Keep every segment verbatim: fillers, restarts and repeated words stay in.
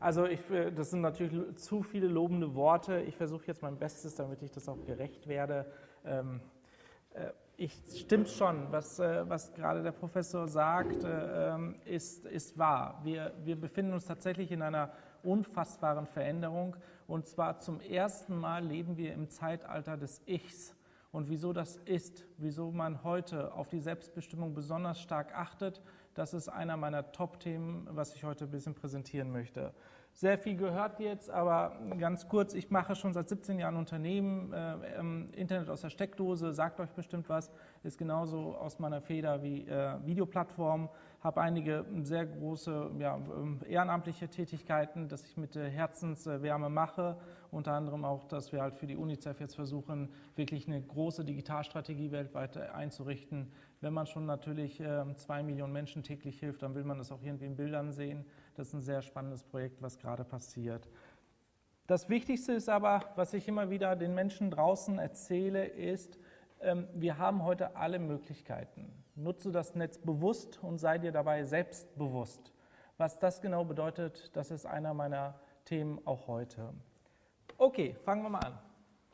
Also ich, das sind natürlich zu viele lobende Worte. Ich versuche jetzt mein Bestes, damit ich das auch gerecht werde. Ähm, äh, ich stimmt schon, was, äh, was gerade der Professor sagt, äh, ist, ist wahr. Wir, wir befinden uns tatsächlich in einer unfassbaren Veränderung. Und zwar zum ersten Mal leben wir im Zeitalter des Ichs. Und wieso das ist, wieso man heute auf die Selbstbestimmung besonders stark achtet, das ist einer meiner Top-Themen, was ich heute ein bisschen präsentieren möchte. Sehr viel gehört jetzt, aber ganz kurz, ich mache schon seit siebzehn Jahren Unternehmen, äh, Internet aus der Steckdose, sagt euch bestimmt was, ist genauso aus meiner Feder wie äh, Videoplattformen, habe einige sehr große ja, ehrenamtliche Tätigkeiten, dass ich mit äh, Herzenswärme mache, unter anderem auch, dass wir halt für die UNICEF jetzt versuchen, wirklich eine große Digitalstrategie weltweit einzurichten. Wenn man schon natürlich äh, zwei Millionen Menschen täglich hilft, dann will man das auch irgendwie in Bildern sehen. Das ist ein sehr spannendes Projekt, was gerade passiert. Das Wichtigste ist aber, was ich immer wieder den Menschen draußen erzähle, ist, ähm, wir haben heute alle Möglichkeiten. Nutze das Netz bewusst und sei dir dabei selbstbewusst. Was das genau bedeutet, das ist einer meiner Themen auch heute. Okay, fangen wir mal an.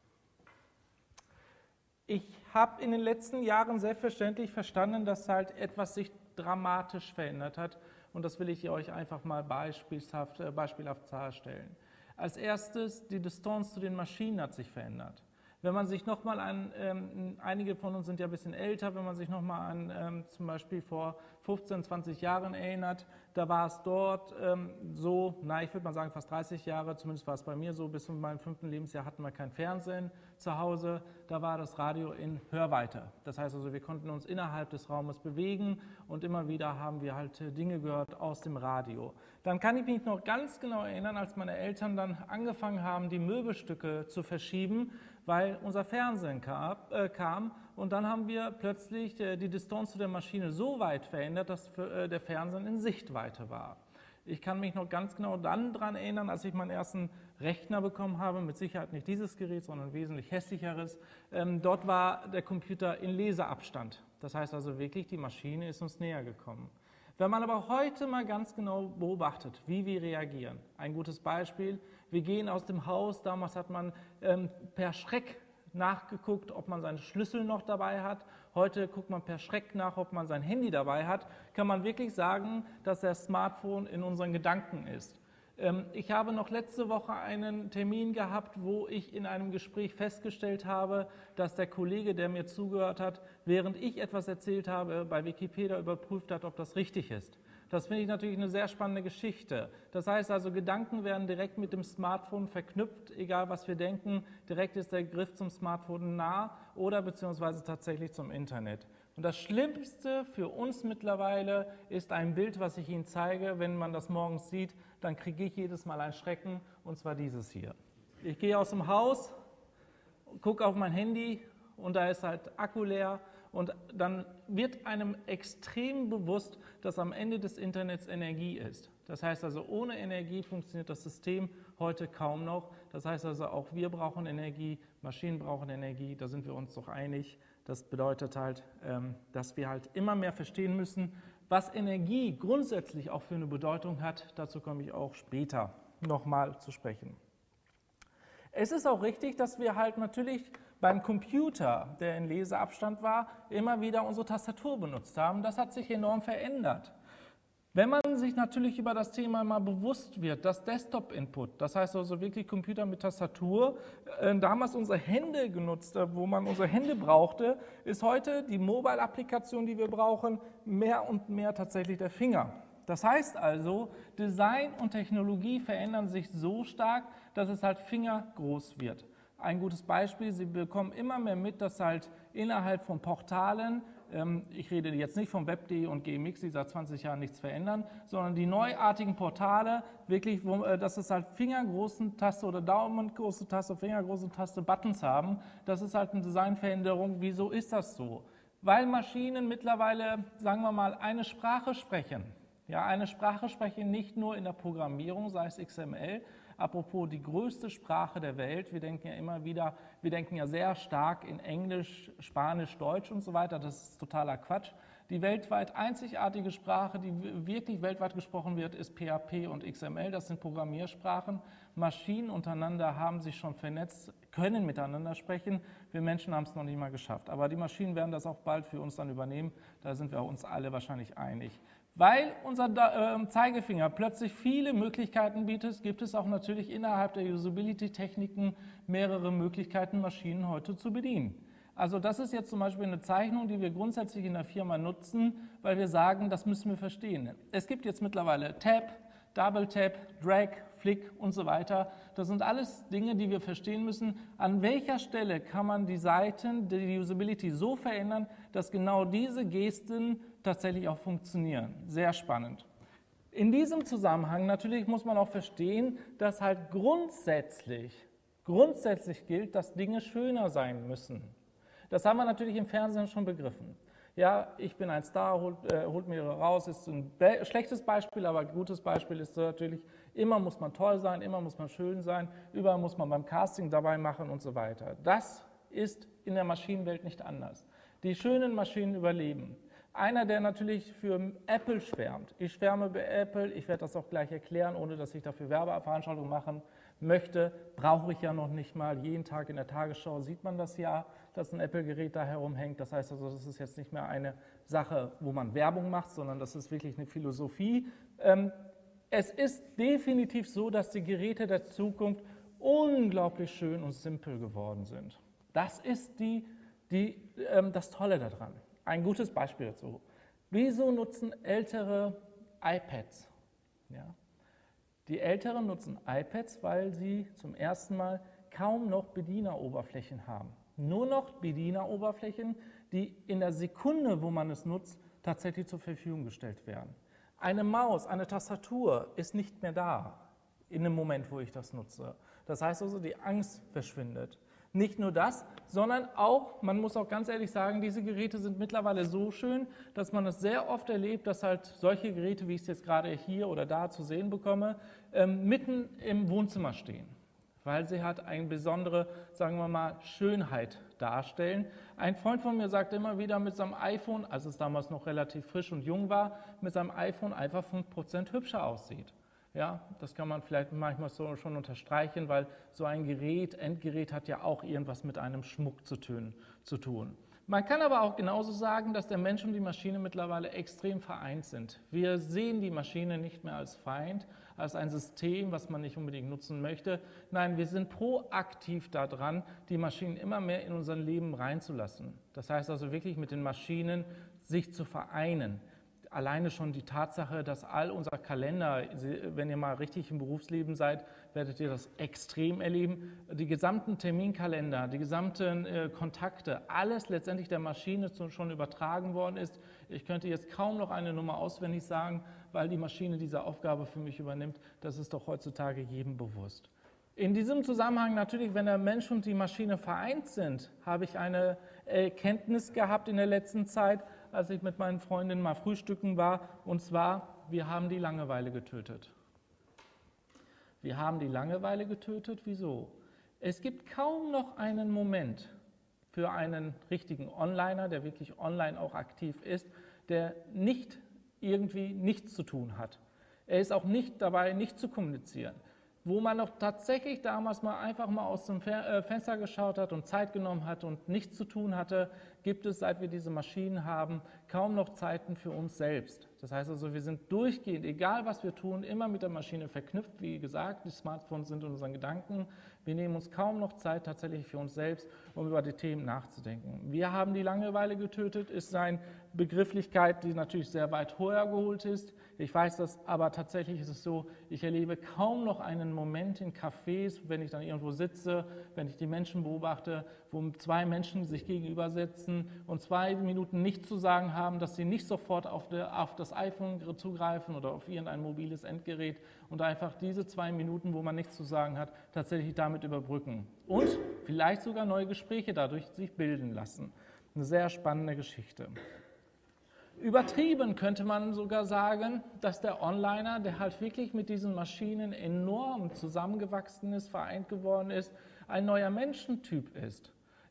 Ich habe in den letzten Jahren selbstverständlich verstanden, dass halt etwas sich dramatisch verändert hat. Und das will ich euch einfach mal beispielhaft, äh, beispielhaft darstellen. Als erstes, die Distanz zu den Maschinen hat sich verändert. Wenn man sich nochmal an, ähm, einige von uns sind ja ein bisschen älter, wenn man sich nochmal an ähm, zum Beispiel vor fünfzehn, zwanzig Jahren erinnert, da war es dort ähm, so, na ich würde mal sagen fast dreißig Jahre, zumindest war es bei mir so, bis zu meinem fünften Lebensjahr hatten wir kein Fernsehen zu Hause, da war das Radio in Hörweite. Das heißt also, wir konnten uns innerhalb des Raumes bewegen und immer wieder haben wir halt Dinge gehört aus dem Radio. Dann kann ich mich noch ganz genau erinnern, als meine Eltern dann angefangen haben, die Möbelstücke zu verschieben, weil unser Fernsehen kam, äh, kam und dann haben wir plötzlich äh, die Distanz zu der Maschine so weit verändert, dass für, äh, der Fernsehen in Sichtweite war. Ich kann mich noch ganz genau dann daran erinnern, als ich meinen ersten Rechner bekommen habe, mit Sicherheit nicht dieses Gerät, sondern ein wesentlich hässlicheres. Ähm, dort war der Computer in Leseabstand. Das heißt also wirklich, die Maschine ist uns näher gekommen. Wenn man aber heute mal ganz genau beobachtet, wie wir reagieren, ein gutes Beispiel, wir gehen aus dem Haus, damals hat man ähm, per Schreck nachgeguckt, ob man seinen Schlüssel noch dabei hat, heute guckt man per Schreck nach, ob man sein Handy dabei hat, kann man wirklich sagen, dass das Smartphone in unseren Gedanken ist. Ähm, ich habe noch letzte Woche einen Termin gehabt, wo ich in einem Gespräch festgestellt habe, dass der Kollege, der mir zugehört hat, während ich etwas erzählt habe, bei Wikipedia überprüft hat, ob das richtig ist. Das finde ich natürlich eine sehr spannende Geschichte. Das heißt also, Gedanken werden direkt mit dem Smartphone verknüpft, egal was wir denken, direkt ist der Griff zum Smartphone nah oder beziehungsweise tatsächlich zum Internet. Und das Schlimmste für uns mittlerweile ist ein Bild, was ich Ihnen zeige. Wenn man das morgens sieht, dann kriege ich jedes Mal einen Schrecken, und zwar dieses hier. Ich gehe aus dem Haus, gucke auf mein Handy und da ist halt Akku leer. Und dann wird einem extrem bewusst, dass am Ende des Internets Energie ist. Das heißt also, ohne Energie funktioniert das System heute kaum noch. Das heißt also, auch wir brauchen Energie, Maschinen brauchen Energie, da sind wir uns doch einig. Das bedeutet halt, dass wir halt immer mehr verstehen müssen, was Energie grundsätzlich auch für eine Bedeutung hat. Dazu komme ich auch später nochmal zu sprechen. Es ist auch richtig, dass wir halt natürlich beim Computer, der in Leseabstand war, immer wieder unsere Tastatur benutzt haben. Das hat sich enorm verändert. Wenn man sich natürlich über das Thema mal bewusst wird, das Desktop-Input, das heißt also wirklich Computer mit Tastatur, äh, damals unsere Hände genutzt, wo man unsere Hände brauchte, ist heute die Mobile-Applikation, die wir brauchen, mehr und mehr tatsächlich der Finger. Das heißt also, Design und Technologie verändern sich so stark, dass es halt fingergroß wird. Ein gutes Beispiel, Sie bekommen immer mehr mit, dass halt innerhalb von Portalen, ähm, ich rede jetzt nicht von web punkt de und G M X, die seit zwanzig Jahren nichts verändern, sondern die neuartigen Portale, wirklich, wo, äh, dass es halt fingergroßen Taste oder daumengroße Taste, fingergroße Taste Buttons haben, das ist halt eine Designveränderung. Wieso ist das so? Weil Maschinen mittlerweile, sagen wir mal, eine Sprache sprechen. Ja, eine Sprache sprechen nicht nur in der Programmierung, sei es X M L. Apropos die größte Sprache der Welt, wir denken ja immer wieder, wir denken ja sehr stark in Englisch, Spanisch, Deutsch und so weiter, das ist totaler Quatsch. Die weltweit einzigartige Sprache, die wirklich weltweit gesprochen wird, ist P H P und X M L. Das sind Programmiersprachen. Maschinen untereinander haben sich schon vernetzt, können miteinander sprechen. Wir Menschen haben es noch nicht mal geschafft. Aber die Maschinen werden das auch bald für uns dann übernehmen. Da sind wir uns alle wahrscheinlich einig. Weil unser Zeigefinger plötzlich viele Möglichkeiten bietet, gibt es auch natürlich innerhalb der Usability-Techniken mehrere Möglichkeiten, Maschinen heute zu bedienen. Also das ist jetzt zum Beispiel eine Zeichnung, die wir grundsätzlich in der Firma nutzen, weil wir sagen, das müssen wir verstehen. Es gibt jetzt mittlerweile Tab, Double Tap, Drag, Flick und so weiter. Das sind alles Dinge, die wir verstehen müssen. An welcher Stelle kann man die Seiten, die Usability so verändern, dass genau diese Gesten tatsächlich auch funktionieren. Sehr spannend. In diesem Zusammenhang natürlich muss man auch verstehen, dass halt grundsätzlich, grundsätzlich gilt, dass Dinge schöner sein müssen. Das haben wir natürlich im Fernsehen schon begriffen. Ja, ich bin ein Star, holt, äh, holt mir raus, ist ein schlechtes Beispiel, aber ein gutes Beispiel ist natürlich, immer muss man toll sein, immer muss man schön sein, überall muss man beim Casting dabei machen und so weiter. Das ist in der Maschinenwelt nicht anders. Die schönen Maschinen überleben. Einer, der natürlich für Apple schwärmt. Ich schwärme bei Apple, ich werde das auch gleich erklären, ohne dass ich dafür Werbeveranstaltungen machen möchte, brauche ich ja noch nicht mal. Jeden Tag in der Tagesschau sieht man das ja, dass ein Apple-Gerät da herumhängt. Das heißt also, das ist jetzt nicht mehr eine Sache, wo man Werbung macht, sondern das ist wirklich eine Philosophie. Es ist definitiv so, dass die Geräte der Zukunft unglaublich schön und simpel geworden sind. Das ist die, die, das Tolle daran. Ein gutes Beispiel dazu. Wieso nutzen Ältere iPads? Ja. Die Älteren nutzen iPads, weil sie zum ersten Mal kaum noch Bedieneroberflächen haben. Nur noch Bedieneroberflächen, die in der Sekunde, wo man es nutzt, tatsächlich zur Verfügung gestellt werden. Eine Maus, eine Tastatur ist nicht mehr da in dem Moment, wo ich das nutze. Das heißt also, die Angst verschwindet. Nicht nur das, sondern auch, man muss auch ganz ehrlich sagen, diese Geräte sind mittlerweile so schön, dass man es sehr oft erlebt, dass halt solche Geräte, wie ich es jetzt gerade hier oder da zu sehen bekomme, ähm, mitten im Wohnzimmer stehen, weil sie halt eine besondere, sagen wir mal, Schönheit darstellen. Ein Freund von mir sagte immer wieder mit seinem iPhone, als es damals noch relativ frisch und jung war, mit seinem iPhone einfach fünf Prozent hübscher aussieht. Ja, das kann man vielleicht manchmal so schon unterstreichen, weil so ein Gerät, Endgerät hat ja auch irgendwas mit einem Schmuck zu tun. Zu tun. Man kann aber auch genauso sagen, dass der Mensch und die Maschine mittlerweile extrem vereint sind. Wir sehen die Maschine nicht mehr als Feind, als ein System, was man nicht unbedingt nutzen möchte. Nein, wir sind proaktiv daran, die Maschinen immer mehr in unser Leben reinzulassen. Das heißt also wirklich mit den Maschinen sich zu vereinen. Alleine schon die Tatsache, dass all unser Kalender, wenn ihr mal richtig im Berufsleben seid, werdet ihr das extrem erleben, die gesamten Terminkalender, die gesamten äh, Kontakte, alles letztendlich der Maschine schon übertragen worden ist. Ich könnte jetzt kaum noch eine Nummer auswendig sagen, weil die Maschine diese Aufgabe für mich übernimmt. Das ist doch heutzutage jedem bewusst. In diesem Zusammenhang natürlich, wenn der Mensch und die Maschine vereint sind, habe ich eine Erkenntnis gehabt in der letzten Zeit, als ich mit meinen Freundinnen mal frühstücken war, und zwar, wir haben die Langeweile getötet. Wir haben die Langeweile getötet, wieso? Es gibt kaum noch einen Moment für einen richtigen Onliner, der wirklich online auch aktiv ist, der nicht irgendwie nichts zu tun hat. Er ist auch nicht dabei, nicht zu kommunizieren. Wo man noch tatsächlich damals mal einfach mal aus dem Fenster geschaut hat und Zeit genommen hat und nichts zu tun hatte, gibt es, seit wir diese Maschinen haben, kaum noch Zeiten für uns selbst. Das heißt also, wir sind durchgehend, egal was wir tun, immer mit der Maschine verknüpft. Wie gesagt, die Smartphones sind in unseren Gedanken. Wir nehmen uns kaum noch Zeit tatsächlich für uns selbst, um über die Themen nachzudenken. Wir haben die Langeweile getötet, ist eine Begrifflichkeit, die natürlich sehr weit höher geholt ist. Ich weiß das, aber tatsächlich ist es so, ich erlebe kaum noch einen Moment in Cafés, wenn ich dann irgendwo sitze, wenn ich die Menschen beobachte, wo zwei Menschen sich gegenüber sitzen und zwei Minuten nichts zu sagen haben, dass sie nicht sofort auf, der, auf das iPhone zugreifen oder auf irgendein mobiles Endgerät und einfach diese zwei Minuten, wo man nichts zu sagen hat, tatsächlich damit überbrücken. Und vielleicht sogar neue Gespräche dadurch sich bilden lassen. Eine sehr spannende Geschichte. Übertrieben könnte man sogar sagen, dass der Onliner, der halt wirklich mit diesen Maschinen enorm zusammengewachsen ist, vereint geworden ist, ein neuer Menschentyp ist.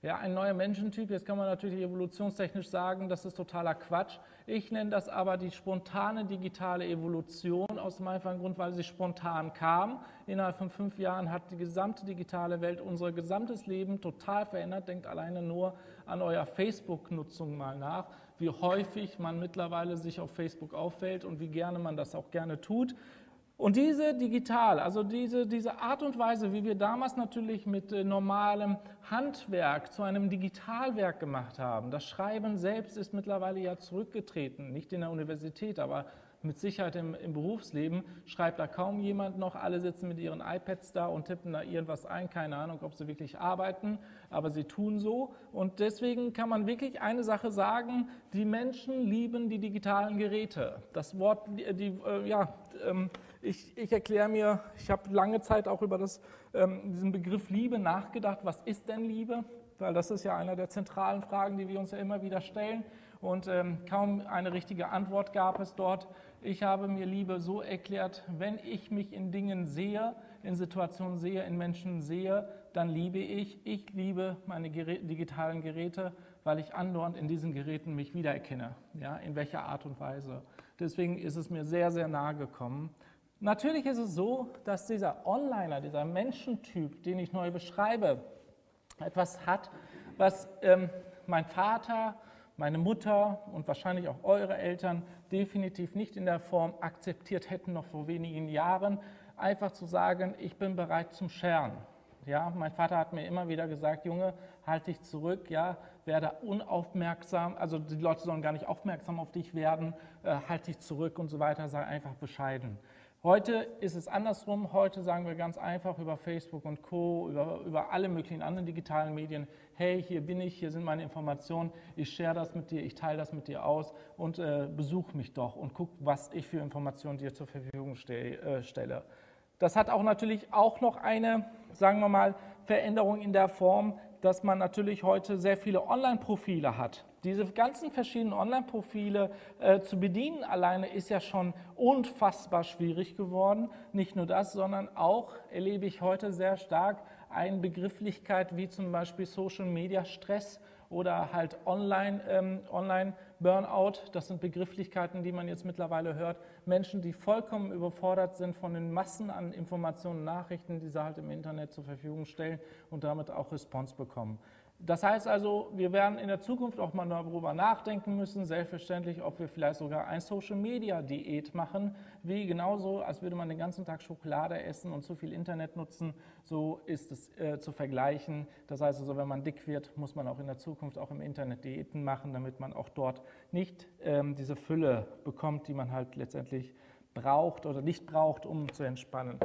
Ja, ein neuer Menschentyp, jetzt kann man natürlich evolutionstechnisch sagen, das ist totaler Quatsch. Ich nenne das aber die spontane digitale Evolution aus dem einfachen Grund, weil sie spontan kam. Innerhalb von fünf Jahren hat die gesamte digitale Welt unser gesamtes Leben total verändert. Denkt alleine nur an euer Facebook-Nutzung mal nach, wie häufig man mittlerweile sich auf Facebook auffällt und wie gerne man das auch gerne tut. Und diese digital, also diese, diese Art und Weise, wie wir damals natürlich mit äh, normalem Handwerk zu einem Digitalwerk gemacht haben, das Schreiben selbst ist mittlerweile ja zurückgetreten, nicht in der Universität, aber mit Sicherheit im, im Berufsleben schreibt da kaum jemand noch, alle sitzen mit ihren iPads da und tippen da irgendwas ein, keine Ahnung, ob sie wirklich arbeiten, aber sie tun so und deswegen kann man wirklich eine Sache sagen, die Menschen lieben die digitalen Geräte. Das Wort, die, die äh, ja, ähm, ich, ich erkläre mir, ich habe lange Zeit auch über das, ähm, diesen Begriff Liebe nachgedacht, was ist denn Liebe? Weil das ist ja eine der zentralen Fragen, die wir uns ja immer wieder stellen und ähm, kaum eine richtige Antwort gab es dort. Ich habe mir Liebe so erklärt, wenn ich mich in Dingen sehe, in Situationen sehe, in Menschen sehe, dann liebe ich. Ich liebe meine Gerä- digitalen Geräte, weil ich andauernd in diesen Geräten mich wiedererkenne, ja, in welcher Art und Weise. Deswegen ist es mir sehr, sehr nahe gekommen. Natürlich ist es so, dass dieser Onliner, dieser Menschentyp, den ich neu beschreibe, etwas hat, was ähm, mein Vater, meine Mutter und wahrscheinlich auch eure Eltern definitiv nicht in der Form akzeptiert hätten, noch vor wenigen Jahren, einfach zu sagen, ich bin bereit zum Scheren. Ja, mein Vater hat mir immer wieder gesagt, Junge, halt dich zurück, ja, werde unaufmerksam, also die Leute sollen gar nicht aufmerksam auf dich werden, äh, halt dich zurück und so weiter, sei einfach bescheiden. Heute ist es andersrum, heute sagen wir ganz einfach über Facebook und Co., über, über alle möglichen anderen digitalen Medien, hey, hier bin ich, hier sind meine Informationen, ich share das mit dir, ich teile das mit dir aus und äh, besuch mich doch und guck, was ich für Informationen dir zur Verfügung ste- äh, stelle. Das hat auch natürlich auch noch eine, sagen wir mal, Veränderung in der Form, dass man natürlich heute sehr viele Online-Profile hat. Diese ganzen verschiedenen Online-Profile äh, zu bedienen alleine ist ja schon unfassbar schwierig geworden. Nicht nur das, sondern auch erlebe ich heute sehr stark eine Begrifflichkeit wie zum Beispiel Social-Media-Stress oder halt Online, ähm, Online-Burnout. Das sind Begrifflichkeiten, die man jetzt mittlerweile hört. Menschen, die vollkommen überfordert sind von den Massen an Informationen und Nachrichten, die sie halt im Internet zur Verfügung stellen und damit auch Response bekommen. Das heißt also, wir werden in der Zukunft auch mal darüber nachdenken müssen, selbstverständlich, ob wir vielleicht sogar ein Social-Media-Diät machen, wie genauso, als würde man den ganzen Tag Schokolade essen und zu viel Internet nutzen, so ist es äh, zu vergleichen. Das heißt also, wenn man dick wird, muss man auch in der Zukunft auch im Internet Diäten machen, damit man auch dort nicht ähm, diese Fülle bekommt, die man halt letztendlich braucht oder nicht braucht, um zu entspannen.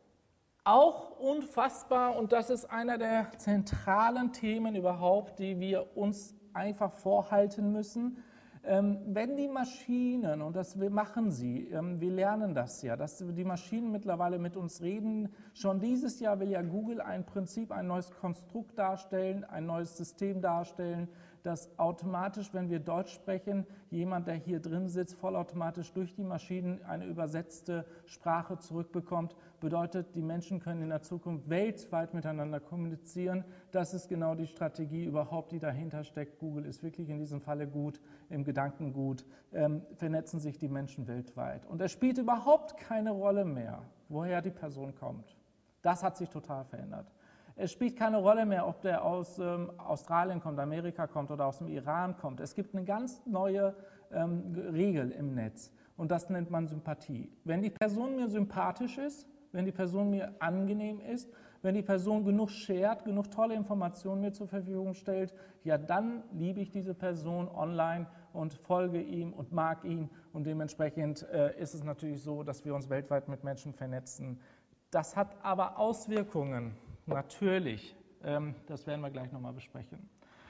Auch unfassbar, und das ist einer der zentralen Themen überhaupt, die wir uns einfach vorhalten müssen, ähm, wenn die Maschinen, und das wir machen sie, ähm, wir lernen das ja, dass die Maschinen mittlerweile mit uns reden. Schon dieses Jahr will ja Google ein Prinzip, ein neues Konstrukt darstellen, ein neues System darstellen, dass automatisch, wenn wir Deutsch sprechen, jemand, der hier drin sitzt, vollautomatisch durch die Maschinen eine übersetzte Sprache zurückbekommt. Bedeutet, die Menschen können in der Zukunft weltweit miteinander kommunizieren. Das ist genau die Strategie überhaupt, die dahinter steckt. Google ist wirklich in diesem Falle gut, im Gedankengut, ähm, vernetzen sich die Menschen weltweit. Und es spielt überhaupt keine Rolle mehr, woher die Person kommt. Das hat sich total verändert. Es spielt keine Rolle mehr, ob der aus ähm, Australien kommt, Amerika kommt oder aus dem Iran kommt. Es gibt eine ganz neue ähm, Regel im Netz und das nennt man Sympathie. Wenn die Person mir sympathisch ist, wenn die Person mir angenehm ist, wenn die Person genug shared, genug tolle Informationen mir zur Verfügung stellt, ja, dann liebe ich diese Person online und folge ihm und mag ihn und dementsprechend äh, ist es natürlich so, dass wir uns weltweit mit Menschen vernetzen. Das hat aber Auswirkungen. Natürlich, ähm, das werden wir gleich nochmal besprechen.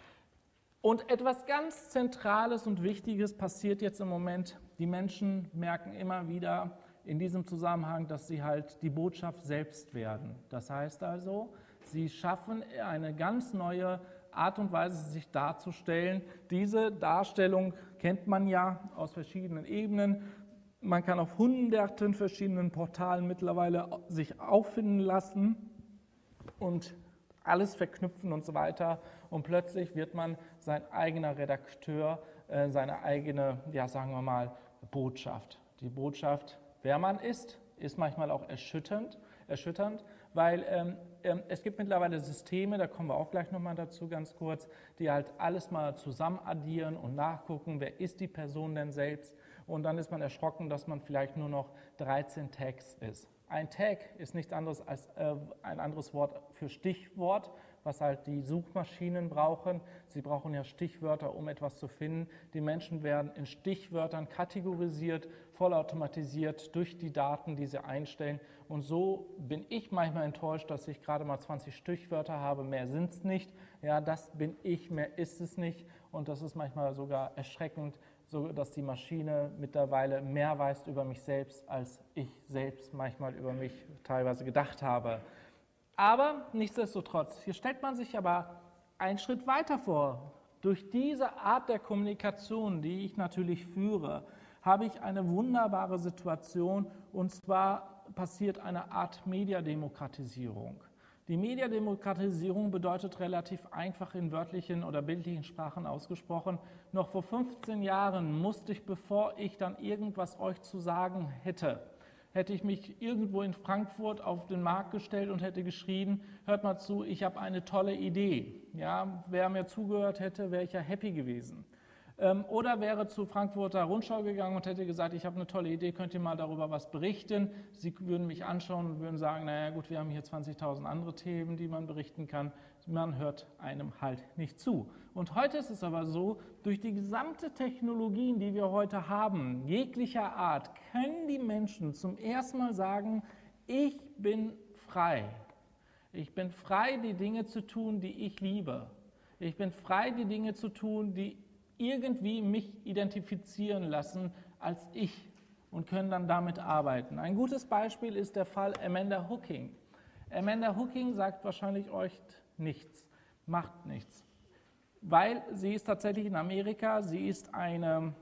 Und etwas ganz Zentrales und Wichtiges passiert jetzt im Moment. Die Menschen merken immer wieder in diesem Zusammenhang, dass sie halt die Botschaft selbst werden. Das heißt also, sie schaffen eine ganz neue Art und Weise, sich darzustellen. Diese Darstellung kennt man ja aus verschiedenen Ebenen. Man kann auf hunderten verschiedenen Portalen mittlerweile sich auffinden lassen. Und alles verknüpfen und so weiter. Und plötzlich wird man sein eigener Redakteur, äh, seine eigene, ja sagen wir mal, Botschaft. Die Botschaft, wer man ist, ist manchmal auch erschütternd, erschütternd weil ähm, ähm, es gibt mittlerweile Systeme, da kommen wir auch gleich nochmal dazu ganz kurz, die halt alles mal zusammen addieren und nachgucken, wer ist die Person denn selbst. Und dann ist man erschrocken, dass man vielleicht nur noch dreizehn Tags ist. Ein Tag ist nichts anderes als äh, ein anderes Wort für Stichwort, was halt die Suchmaschinen brauchen. Sie brauchen ja Stichwörter, um etwas zu finden. Die Menschen werden in Stichwörtern kategorisiert, vollautomatisiert durch die Daten, die sie einstellen. Und so bin ich manchmal enttäuscht, dass ich gerade mal zwanzig Stichwörter habe, mehr sind es nicht. Ja, das bin ich, mehr ist es nicht. Und das ist manchmal sogar erschreckend, so dass die Maschine mittlerweile mehr weiß über mich selbst, als ich selbst manchmal über mich teilweise gedacht habe. Aber nichtsdestotrotz, hier stellt man sich aber einen Schritt weiter vor. Durch diese Art der Kommunikation, die ich natürlich führe, habe ich eine wunderbare Situation, und zwar passiert eine Art Mediademokratisierung. Die Mediademokratisierung bedeutet relativ einfach in wörtlichen oder bildlichen Sprachen ausgesprochen, noch vor fünfzehn Jahren musste ich, bevor ich dann irgendwas euch zu sagen hätte, hätte ich mich irgendwo in Frankfurt auf den Markt gestellt und hätte geschrien, hört mal zu, ich habe eine tolle Idee. Ja, wer mir zugehört hätte, wäre ich ja happy gewesen. Ähm, oder wäre zur Frankfurter Rundschau gegangen und hätte gesagt, ich habe eine tolle Idee, könnt ihr mal darüber was berichten. Sie würden mich anschauen und würden sagen, naja gut, wir haben hier zwanzigtausend andere Themen, die man berichten kann. Man hört einem halt nicht zu. Und heute ist es aber so, durch die gesamte Technologien, die wir heute haben, jeglicher Art, können die Menschen zum ersten Mal sagen, ich bin frei. Ich bin frei, die Dinge zu tun, die ich liebe. Ich bin frei, die Dinge zu tun, die irgendwie mich identifizieren lassen als ich und können dann damit arbeiten. Ein gutes Beispiel ist der Fall Amanda Hooking. Amanda Hooking sagt wahrscheinlich euch nichts, macht nichts, weil sie ist tatsächlich in Amerika, sie ist eine,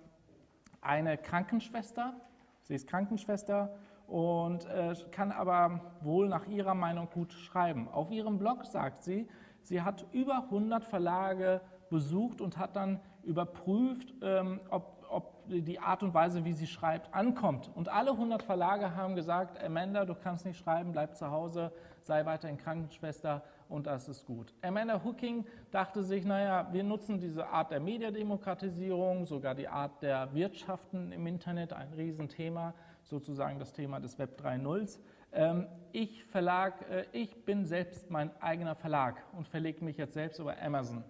eine Krankenschwester, sie ist Krankenschwester und äh, kann aber wohl nach ihrer Meinung gut schreiben. Auf ihrem Blog sagt sie, sie hat über hundert Verlage besucht und hat dann überprüft, ähm, ob, ob die Art und Weise, wie sie schreibt, ankommt. Und alle hundert Verlage haben gesagt, Amanda, du kannst nicht schreiben, bleib zu Hause, sei weiterhin Krankenschwester und das ist gut. Amanda Hooking dachte sich, naja, wir nutzen diese Art der Mediademokratisierung, sogar die Art der Wirtschaften im Internet, ein Riesenthema, sozusagen das Thema des Web drei Punkt null. Ähm, ich, Verlag, äh, ich bin selbst mein eigener Verlag und verlege mich jetzt selbst über Amazon.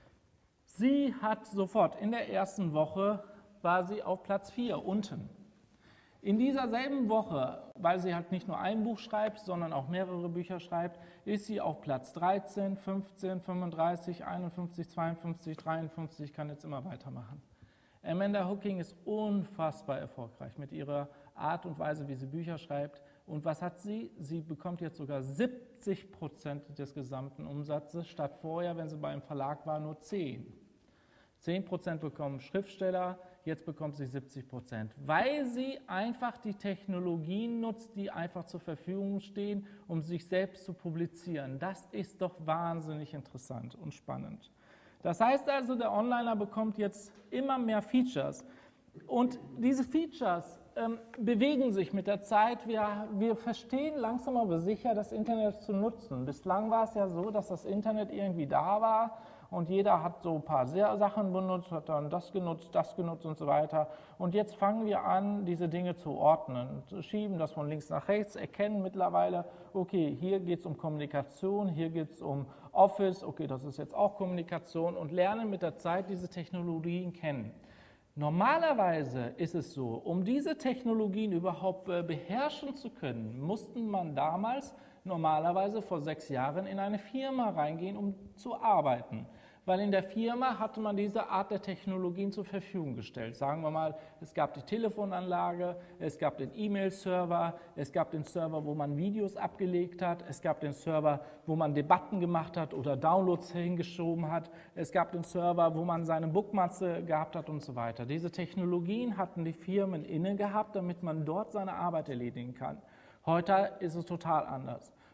Sie hat sofort, in der ersten Woche war sie auf Platz vier unten. In dieser selben Woche, weil sie halt nicht nur ein Buch schreibt, sondern auch mehrere Bücher schreibt, ist sie auf Platz dreizehn, fünfzehn, fünfunddreißig, einundfünfzig, zweiundfünfzig, dreiundfünfzig, ich kann jetzt immer weitermachen. Amanda Hooking ist unfassbar erfolgreich mit ihrer Art und Weise, wie sie Bücher schreibt. Und was hat sie? Sie bekommt jetzt sogar siebzig Prozent des gesamten Umsatzes, statt vorher, wenn sie bei einem Verlag war, nur zehn. zehn Prozent bekommen Schriftsteller, jetzt bekommt sie siebzig Prozent, weil sie einfach die Technologien nutzt, die einfach zur Verfügung stehen, um sich selbst zu publizieren. Das ist doch wahnsinnig interessant und spannend. Das heißt also, der Onliner bekommt jetzt immer mehr Features. Und diese Features ähm, bewegen sich mit der Zeit. Wir, wir verstehen langsam aber sicher, das Internet zu nutzen. Bislang war es ja so, dass das Internet irgendwie da war und jeder hat so ein paar Sachen benutzt, hat dann das genutzt, das genutzt und so weiter. Und jetzt fangen wir an, diese Dinge zu ordnen, zu schieben, das von links nach rechts, erkennen mittlerweile, okay, hier geht es um Kommunikation, hier geht es um Office, okay, das ist jetzt auch Kommunikation und lernen mit der Zeit diese Technologien kennen. Normalerweise ist es so, um diese Technologien überhaupt beherrschen zu können, musste man damals normalerweise vor sechs Jahren in eine Firma reingehen, um zu arbeiten. Weil in der Firma hatte man diese Art der Technologien zur Verfügung gestellt. Sagen wir mal, es gab die Telefonanlage, es gab den E-Mail-Server, es gab den Server, wo man Videos abgelegt hat, es gab den Server, wo man Debatten gemacht hat oder Downloads hingeschoben hat, es gab den Server, wo man seine Bookmarks gehabt hat und so weiter. Diese Technologien hatten die Firmen inne gehabt, damit man dort seine Arbeit erledigen kann. Heute ist es total anders.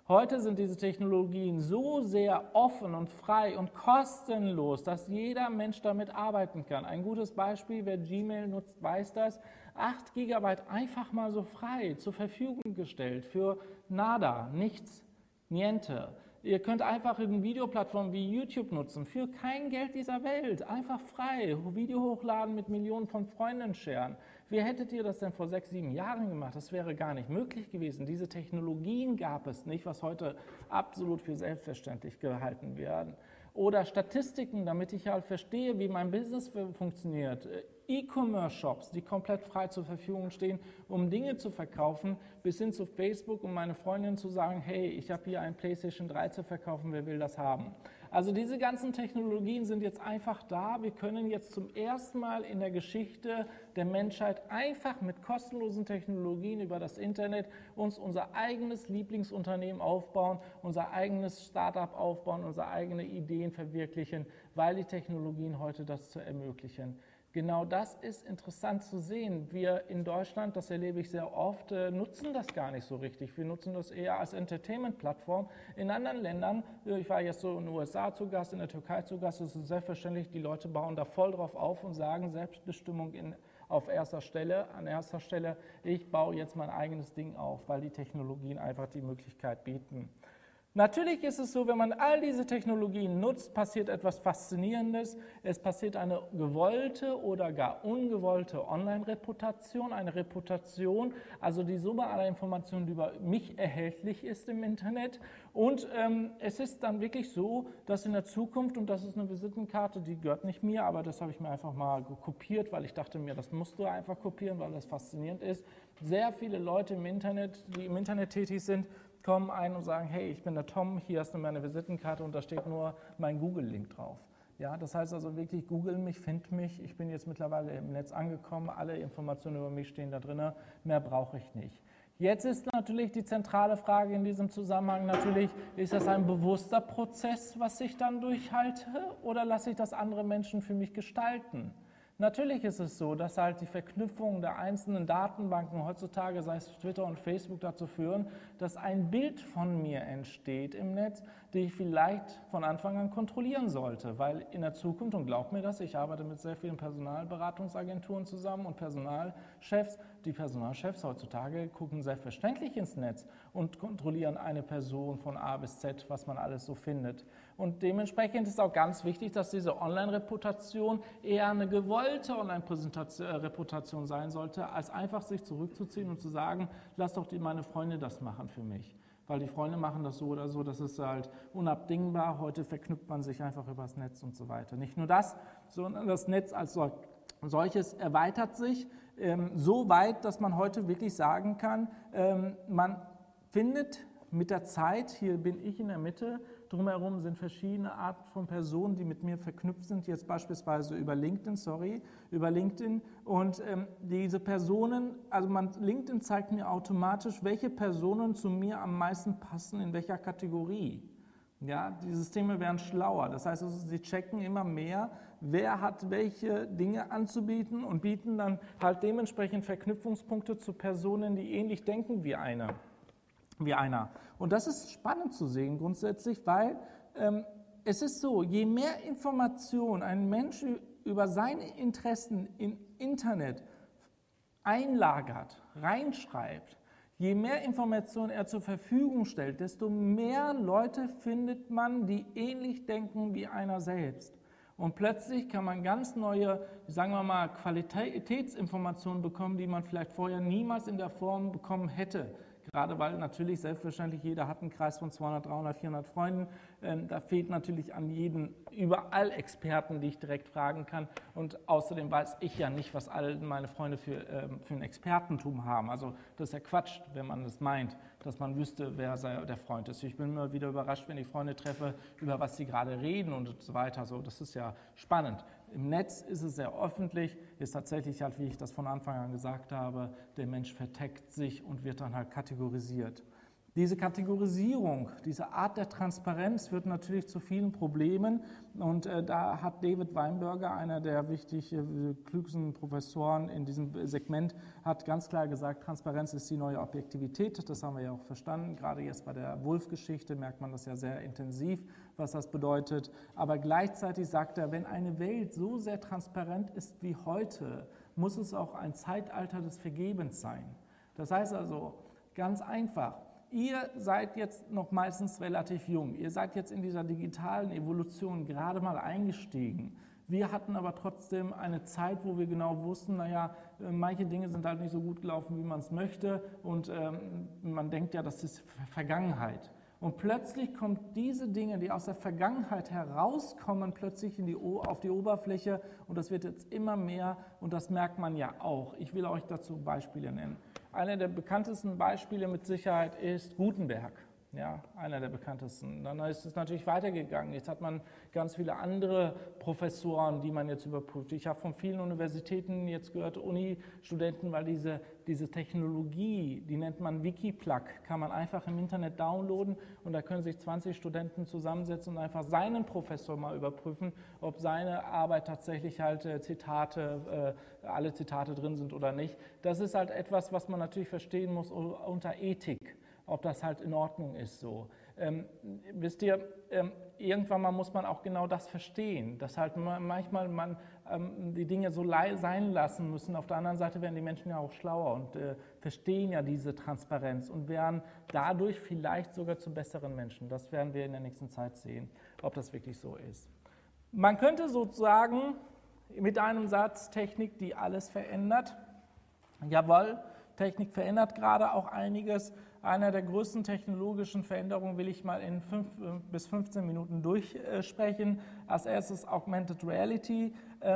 Heute sind diese Technologien so sehr offen und frei und kostenlos, dass jeder Mensch damit arbeiten kann. Ein gutes Beispiel, wer Gmail nutzt, weiß das. acht Gigabyte einfach mal so frei zur Verfügung gestellt für nada, nichts, niente. Ihr könnt einfach eine Videoplattform wie YouTube nutzen, für kein Geld dieser Welt, einfach frei, Video hochladen, mit Millionen von Freunden sharen. Wie hättet ihr das denn vor sechs, sieben Jahren gemacht? Das wäre gar nicht möglich gewesen. Diese Technologien gab es nicht, was heute absolut für selbstverständlich gehalten werden. Oder Statistiken, damit ich halt verstehe, wie mein Business funktioniert. E-Commerce-Shops, die komplett frei zur Verfügung stehen, um Dinge zu verkaufen, bis hin zu Facebook, um meine Freundin zu sagen, hey, ich habe hier ein PlayStation drei zu verkaufen, wer will das haben? Also diese ganzen Technologien sind jetzt einfach da. Wir können jetzt zum ersten Mal in der Geschichte der Menschheit einfach mit kostenlosen Technologien über das Internet uns unser eigenes Lieblingsunternehmen aufbauen, unser eigenes Startup aufbauen, unsere eigenen Ideen verwirklichen, weil die Technologien heute das zu ermöglichen. Genau das ist interessant zu sehen. Wir in Deutschland, das erlebe ich sehr oft, nutzen das gar nicht so richtig. Wir nutzen das eher als Entertainment-Plattform. In anderen Ländern, ich war jetzt so in den U S A zu Gast, in der Türkei zu Gast, ist es selbstverständlich, die Leute bauen da voll drauf auf und sagen, Selbstbestimmung in, auf erster Stelle, an erster Stelle, ich baue jetzt mein eigenes Ding auf, weil die Technologien einfach die Möglichkeit bieten. Natürlich ist es so, wenn man all diese Technologien nutzt, passiert etwas Faszinierendes. Es passiert eine gewollte oder gar ungewollte Online-Reputation, eine Reputation, also die Summe aller Informationen, die über mich erhältlich ist im Internet. Und ähm, es ist dann wirklich so, dass in der Zukunft, und das ist eine Visitenkarte, die gehört nicht mir, aber das habe ich mir einfach mal kopiert, weil ich dachte mir, das musst du einfach kopieren, weil das faszinierend ist. Sehr viele Leute im Internet, die im Internet tätig sind, kommen ein und sagen, hey, ich bin der Tom, hier hast du meine Visitenkarte und da steht nur mein Google-Link drauf. Ja, das heißt also wirklich, Google mich, find mich, ich bin jetzt mittlerweile im Netz angekommen, alle Informationen über mich stehen da drin, mehr brauche ich nicht. Jetzt ist natürlich die zentrale Frage in diesem Zusammenhang natürlich, ist das ein bewusster Prozess, was ich dann durchhalte, oder lasse ich das andere Menschen für mich gestalten? Natürlich ist es so, dass halt die Verknüpfung der einzelnen Datenbanken heutzutage, sei es Twitter und Facebook, dazu führen, dass ein Bild von mir entsteht im Netz, die ich vielleicht von Anfang an kontrollieren sollte, weil in der Zukunft, und glaubt mir das, ich arbeite mit sehr vielen Personalberatungsagenturen zusammen und Personalchefs, die Personalchefs heutzutage gucken selbstverständlich ins Netz und kontrollieren eine Person von A bis Z, was man alles so findet. Und dementsprechend ist auch ganz wichtig, dass diese Online-Reputation eher eine gewollte Online-Reputation sein sollte, als einfach sich zurückzuziehen und zu sagen, lass doch die, meine Freunde das machen für mich. Weil die Freunde machen das so oder so, das ist halt unabdingbar. Heute verknüpft man sich einfach übers Netz und so weiter. Nicht nur das, sondern das Netz als solches erweitert sich ähm, so weit, dass man heute wirklich sagen kann, ähm, man findet mit der Zeit, hier bin ich in der Mitte, drumherum sind verschiedene Arten von Personen, die mit mir verknüpft sind, jetzt beispielsweise über LinkedIn, sorry, über LinkedIn. Und ähm, diese Personen, also man, LinkedIn zeigt mir automatisch, welche Personen zu mir am meisten passen, in welcher Kategorie. Ja, die Systeme werden schlauer, das heißt, also, sie checken immer mehr, wer hat welche Dinge anzubieten und bieten dann halt dementsprechend Verknüpfungspunkte zu Personen, die ähnlich denken wie einer. Wie einer. Und das ist spannend zu sehen grundsätzlich, weil ähm, es ist so, je mehr Information ein Mensch über seine Interessen im Internet einlagert, reinschreibt, je mehr Informationen er zur Verfügung stellt, desto mehr Leute findet man, die ähnlich denken wie einer selbst. Und plötzlich kann man ganz neue, sagen wir mal, Qualitätsinformationen bekommen, die man vielleicht vorher niemals in der Form bekommen hätte. Gerade weil natürlich selbstverständlich jeder hat einen Kreis von zweihundert, dreihundert, vierhundert Freunden. Ähm, da fehlt natürlich an jeden überall Experten, die ich direkt fragen kann. Und außerdem weiß ich ja nicht, was all meine Freunde für, ähm, für ein Expertentum haben. Also das ist ja Quatsch, wenn man das meint, dass man wüsste, wer der Freund ist. Ich bin immer wieder überrascht, wenn ich Freunde treffe, über was sie gerade reden und so weiter. So, das ist ja spannend. Im Netz ist es sehr öffentlich, ist tatsächlich halt, wie ich das von Anfang an gesagt habe, der Mensch verteckt sich und wird dann halt kategorisiert. Diese Kategorisierung, diese Art der Transparenz führt natürlich zu vielen Problemen und äh, da hat David Weinberger, einer der wichtig äh, klügsten Professoren in diesem Segment, hat ganz klar gesagt, Transparenz ist die neue Objektivität. Das haben wir ja auch verstanden. Gerade jetzt bei der Wolf-Geschichte merkt man das ja sehr intensiv, was das bedeutet. Aber gleichzeitig sagt er, wenn eine Welt so sehr transparent ist wie heute, muss es auch ein Zeitalter des Vergebens sein. Das heißt also, ganz einfach, ihr seid jetzt noch meistens relativ jung. Ihr seid jetzt in dieser digitalen Evolution gerade mal eingestiegen. Wir hatten aber trotzdem eine Zeit, wo wir genau wussten, naja, manche Dinge sind halt nicht so gut gelaufen, wie man es möchte. Und ähm, man denkt ja, das ist Vergangenheit. Und plötzlich kommen diese Dinge, die aus der Vergangenheit herauskommen, plötzlich in die, auf die Oberfläche. Und das wird jetzt immer mehr und das merkt man ja auch. Ich will euch dazu Beispiele nennen. Einer der bekanntesten Beispiele mit Sicherheit ist Gutenberg. Ja, einer der bekanntesten. Dann ist es natürlich weitergegangen. Jetzt hat man ganz viele andere Professoren, die man jetzt überprüft. Ich habe von vielen Universitäten jetzt gehört, Uni-Studenten, weil diese, diese Technologie, die nennt man Wikiplug, kann man einfach im Internet downloaden und da können sich zwanzig Studenten zusammensetzen und einfach seinen Professor mal überprüfen, ob seine Arbeit tatsächlich halt äh, Zitate, äh, alle Zitate drin sind oder nicht. Das ist halt etwas, was man natürlich verstehen muss unter Ethik, ob das halt in Ordnung ist so. Ähm, wisst ihr, ähm, irgendwann mal muss man auch genau das verstehen, dass halt manchmal man ähm, die Dinge so sein lassen müssen. Auf der anderen Seite werden die Menschen ja auch schlauer und äh, verstehen ja diese Transparenz und werden dadurch vielleicht sogar zu besseren Menschen. Das werden wir in der nächsten Zeit sehen, ob das wirklich so ist. Man könnte sozusagen mit einem Satz Technik, die alles verändert. Jawohl, Technik verändert gerade auch einiges. Einer der größten technologischen Veränderungen will ich mal in fünf bis fünfzehn Minuten durchsprechen. Als erstes Augmented Reality.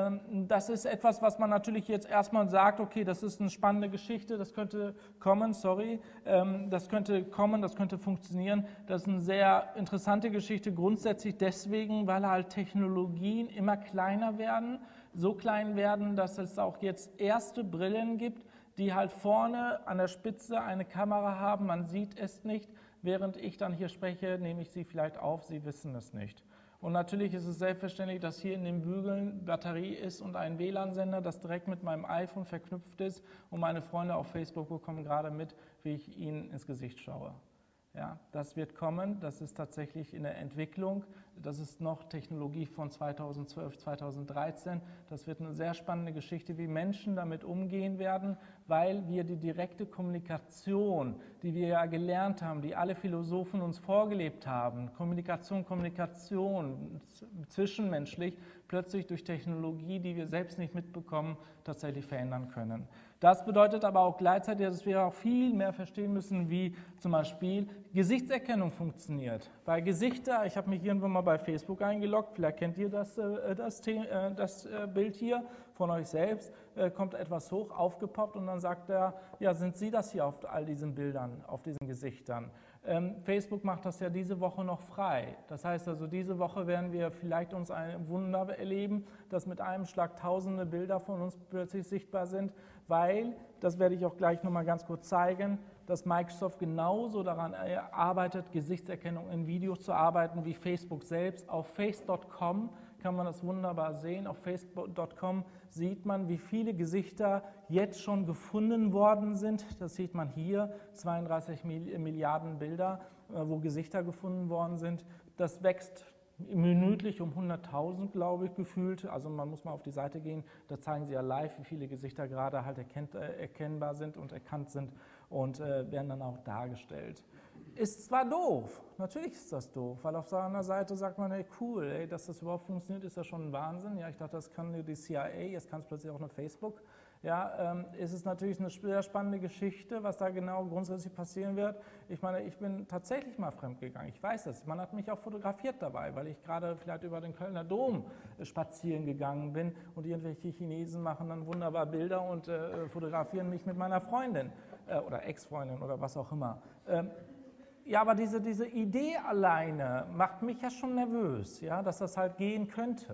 Das ist etwas, was man natürlich jetzt erstmal sagt, okay, das ist eine spannende Geschichte, das könnte kommen, sorry, das könnte kommen, das könnte funktionieren. Das ist eine sehr interessante Geschichte, grundsätzlich deswegen, weil halt Technologien immer kleiner werden, so klein werden, dass es auch jetzt erste Brillen gibt, die halt vorne an der Spitze eine Kamera haben, man sieht es nicht. Während ich dann hier spreche, nehme ich sie vielleicht auf, Sie wissen es nicht. Und natürlich ist es selbstverständlich, dass hier in den Bügeln Batterie ist und ein W L A N-Sender, das direkt mit meinem iPhone verknüpft ist. Und meine Freunde auf Facebook bekommen gerade mit, wie ich ihnen ins Gesicht schaue. Ja, das wird kommen, das ist tatsächlich in der Entwicklung, das ist noch Technologie von zweitausendzwölf, zweitausenddreizehn. Das wird eine sehr spannende Geschichte, wie Menschen damit umgehen werden, weil wir die direkte Kommunikation, die wir ja gelernt haben, die alle Philosophen uns vorgelebt haben, Kommunikation, Kommunikation, zwischenmenschlich, plötzlich durch Technologie, die wir selbst nicht mitbekommen, tatsächlich verändern können. Das bedeutet aber auch gleichzeitig, dass wir auch viel mehr verstehen müssen, wie zum Beispiel Gesichtserkennung funktioniert. Weil Gesichter, ich habe mich irgendwann mal bei Facebook eingeloggt, vielleicht kennt ihr das, das, das Bild hier von euch selbst, kommt etwas hoch, aufgepoppt und dann sagt er, ja, sind Sie das hier auf all diesen Bildern, auf diesen Gesichtern? Ähm, Facebook macht das ja diese Woche noch frei. Das heißt also, diese Woche werden wir vielleicht uns ein Wunder erleben, dass mit einem Schlag tausende Bilder von uns plötzlich sichtbar sind, weil, das werde ich auch gleich nochmal ganz kurz zeigen, dass Microsoft genauso daran arbeitet, Gesichtserkennung in Videos zu arbeiten, wie Facebook selbst. Auf face Punkt com kann man das wunderbar sehen. Auf face Punkt com sieht man, wie viele Gesichter jetzt schon gefunden worden sind. Das sieht man hier, zweiunddreißig Milliarden Bilder, wo Gesichter gefunden worden sind. Das wächst minütlich um hunderttausend, glaube ich, gefühlt. Also man muss mal auf die Seite gehen, da zeigen sie ja live, wie viele Gesichter gerade halt erkennt, äh, erkennbar sind und erkannt sind und äh, werden dann auch dargestellt. Ist zwar doof, natürlich ist das doof, weil auf der anderen Seite sagt man, hey cool, ey, dass das überhaupt funktioniert, ist ja schon ein Wahnsinn. Ja, ich dachte, das kann nur die C I A, jetzt kann es plötzlich auch nur Facebook. Ja, ähm, ist es natürlich eine sehr spannende Geschichte, was da genau grundsätzlich passieren wird. Ich meine, ich bin tatsächlich mal fremdgegangen, ich weiß es. Man hat mich auch fotografiert dabei, weil ich gerade vielleicht über den Kölner Dom spazieren gegangen bin und irgendwelche Chinesen machen dann wunderbar Bilder und äh, fotografieren mich mit meiner Freundin äh, oder Ex-Freundin oder was auch immer. Ähm, Ja, aber diese, diese Idee alleine macht mich ja schon nervös, ja, dass das halt gehen könnte.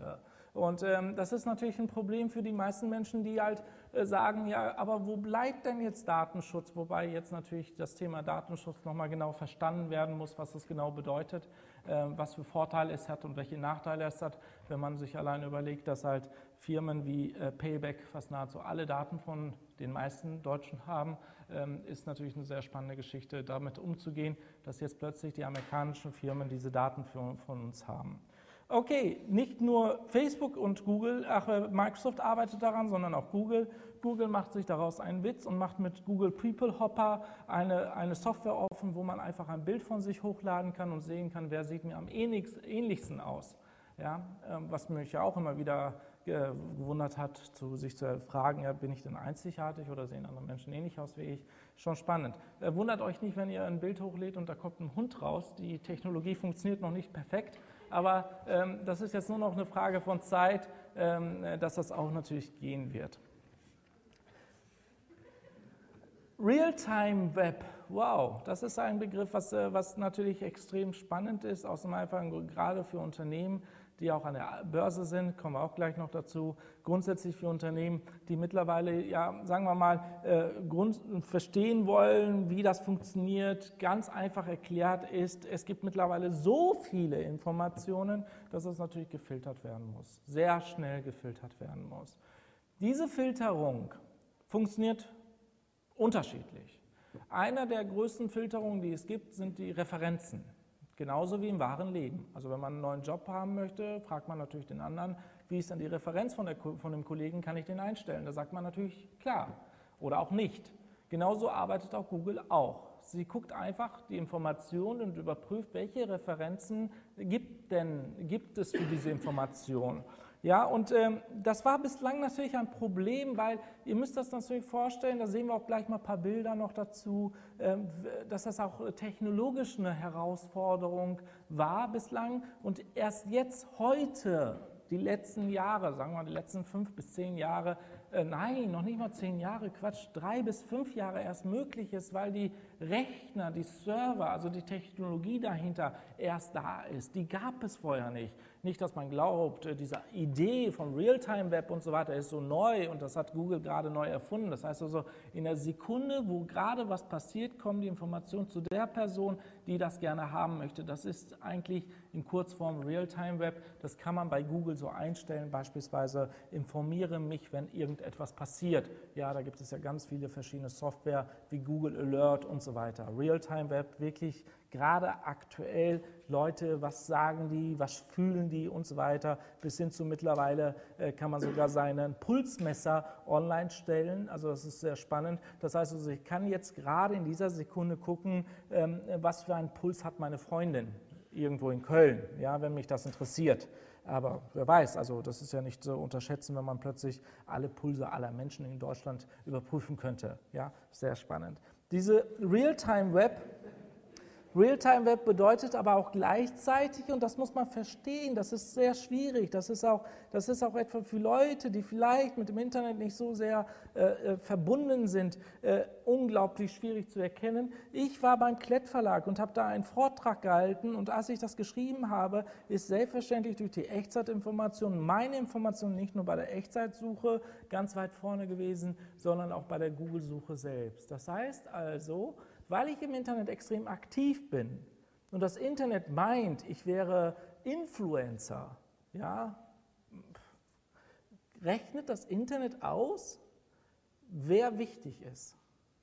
Und ähm, das ist natürlich ein Problem für die meisten Menschen, die halt äh, sagen, ja, aber wo bleibt denn jetzt Datenschutz? Wobei jetzt natürlich das Thema Datenschutz nochmal genau verstanden werden muss, was es genau bedeutet, äh, was für Vorteile es hat und welche Nachteile es hat, wenn man sich allein überlegt, dass halt Firmen wie äh, Payback fast nahezu alle Daten von den meisten Deutschen haben, ähm, ist natürlich eine sehr spannende Geschichte, damit umzugehen, dass jetzt plötzlich die amerikanischen Firmen diese Daten für, von uns haben. Okay, nicht nur Facebook und Google, ach, Microsoft arbeitet daran, sondern auch Google. Google macht sich daraus einen Witz und macht mit Google People Hopper eine, eine Software offen, wo man einfach ein Bild von sich hochladen kann und sehen kann, wer sieht mir am ähnlichsten aus. Ja, was mich ja auch immer wieder gewundert hat, zu, sich zu fragen, ja, bin ich denn einzigartig oder sehen andere Menschen ähnlich aus wie ich? Schon spannend. Wundert euch nicht, wenn ihr ein Bild hochlädt und da kommt ein Hund raus. Die Technologie funktioniert noch nicht perfekt. Aber ähm, das ist jetzt nur noch eine Frage von Zeit, ähm, dass das auch natürlich gehen wird. Realtime-Web, wow, das ist ein Begriff, was, was natürlich extrem spannend ist, aus dem einfachen Grund, gerade für Unternehmen, die auch an der Börse sind, kommen wir auch gleich noch dazu, grundsätzlich für Unternehmen, die mittlerweile, ja, sagen wir mal, äh, Grund, verstehen wollen, wie das funktioniert, ganz einfach erklärt ist. Es gibt mittlerweile so viele Informationen, dass es natürlich gefiltert werden muss, sehr schnell gefiltert werden muss. Diese Filterung funktioniert unterschiedlich. Einer der größten Filterungen, die es gibt, sind die Referenzen. Genauso wie im wahren Leben. Also wenn man einen neuen Job haben möchte, fragt man natürlich den anderen, wie ist denn die Referenz von, der, von dem Kollegen, kann ich den einstellen? Da sagt man natürlich klar oder auch nicht. Genauso arbeitet auch Google auch. Sie guckt einfach die Informationen und überprüft, welche Referenzen gibt, denn, gibt es für diese Information. Ja, und ähm, das war bislang natürlich ein Problem, weil ihr müsst das natürlich vorstellen, da sehen wir auch gleich mal ein paar Bilder noch dazu, ähm, dass das auch technologisch eine Herausforderung war bislang und erst jetzt heute, die letzten Jahre, sagen wir mal die letzten fünf bis zehn Jahre, äh, nein, noch nicht mal zehn Jahre, Quatsch, drei bis fünf Jahre erst möglich ist, weil die Rechner, die Server, also die Technologie dahinter erst da ist. Die gab es vorher nicht. Nicht, dass man glaubt, diese Idee vom Realtime-Web und so weiter ist so neu und das hat Google gerade neu erfunden. Das heißt also, in der Sekunde, wo gerade was passiert, kommen die Informationen zu der Person, die das gerne haben möchte. Das ist eigentlich in Kurzform Realtime-Web. Das kann man bei Google so einstellen, beispielsweise informiere mich, wenn irgendetwas passiert. Ja, da gibt es ja ganz viele verschiedene Software wie Google Alert und so weiter. Realtime-Web wirklich gerade aktuell, Leute, was sagen die, was fühlen die und so weiter, bis hin zu mittlerweile äh, kann man sogar seinen Pulsmesser online stellen, also das ist sehr spannend. Das heißt also, ich kann jetzt gerade in dieser Sekunde gucken, ähm, was für einen Puls hat meine Freundin irgendwo in Köln, ja, wenn mich das interessiert. Aber wer weiß, also das ist ja nicht zu unterschätzen, wenn man plötzlich alle Pulse aller Menschen in Deutschland überprüfen könnte. Ja, sehr spannend. Diese Realtime-Web Realtime-Web bedeutet aber auch gleichzeitig, und das muss man verstehen, das ist sehr schwierig, das ist auch, das ist auch etwa für Leute, die vielleicht mit dem Internet nicht so sehr äh, verbunden sind, äh, unglaublich schwierig zu erkennen. Ich war beim Klett Verlag und habe da einen Vortrag gehalten und als ich das geschrieben habe, ist selbstverständlich durch die Echtzeitinformation meine Information nicht nur bei der Echtzeitsuche ganz weit vorne gewesen, sondern auch bei der Google-Suche selbst. Das heißt also, weil ich im Internet extrem aktiv bin und das Internet meint, ich wäre Influencer, ja, rechnet das Internet aus, wer wichtig ist.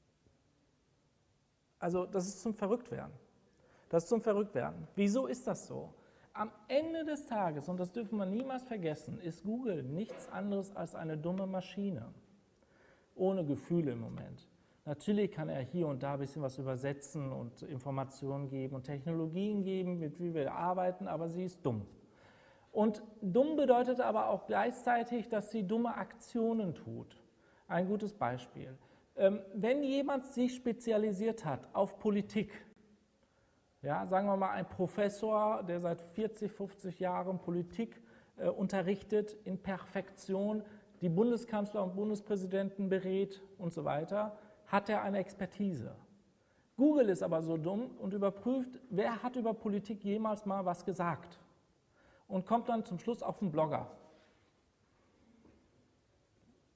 Also das ist zum Verrücktwerden. Das ist zum Verrücktwerden. Wieso ist das so? Am Ende des Tages, und das dürfen wir niemals vergessen, ist Google nichts anderes als eine dumme Maschine, ohne Gefühle im Moment. Natürlich kann er hier und da ein bisschen was übersetzen und Informationen geben und Technologien geben, mit wie wir arbeiten, aber sie ist dumm. Und dumm bedeutet aber auch gleichzeitig, dass sie dumme Aktionen tut. Ein gutes Beispiel. Ähm, wenn jemand sich spezialisiert hat auf Politik, ja, sagen wir mal ein Professor, der seit vierzig, fünfzig Jahren Politik äh, unterrichtet, in Perfektion, die Bundeskanzler und Bundespräsidenten berät und so weiter, hat er eine Expertise. Google ist aber so dumm und überprüft, wer hat über Politik jemals mal was gesagt und kommt dann zum Schluss auf einen Blogger.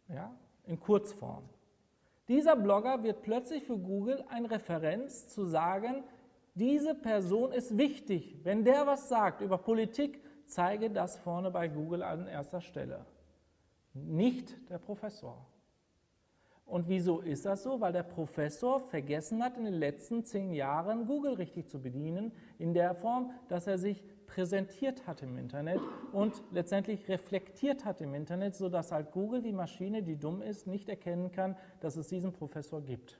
ja, in Kurzform. Dieser Blogger wird plötzlich für Google eine Referenz zu sagen, diese Person ist wichtig. Wenn der was sagt über Politik, zeige das vorne bei Google an erster Stelle. Nicht der Professor. Und wieso ist das so? Weil der Professor vergessen hat, in den letzten zehn Jahren Google richtig zu bedienen, in der Form, dass er sich präsentiert hat im Internet und letztendlich reflektiert hat im Internet, sodass halt Google, die Maschine, die dumm ist, nicht erkennen kann, dass es diesen Professor gibt.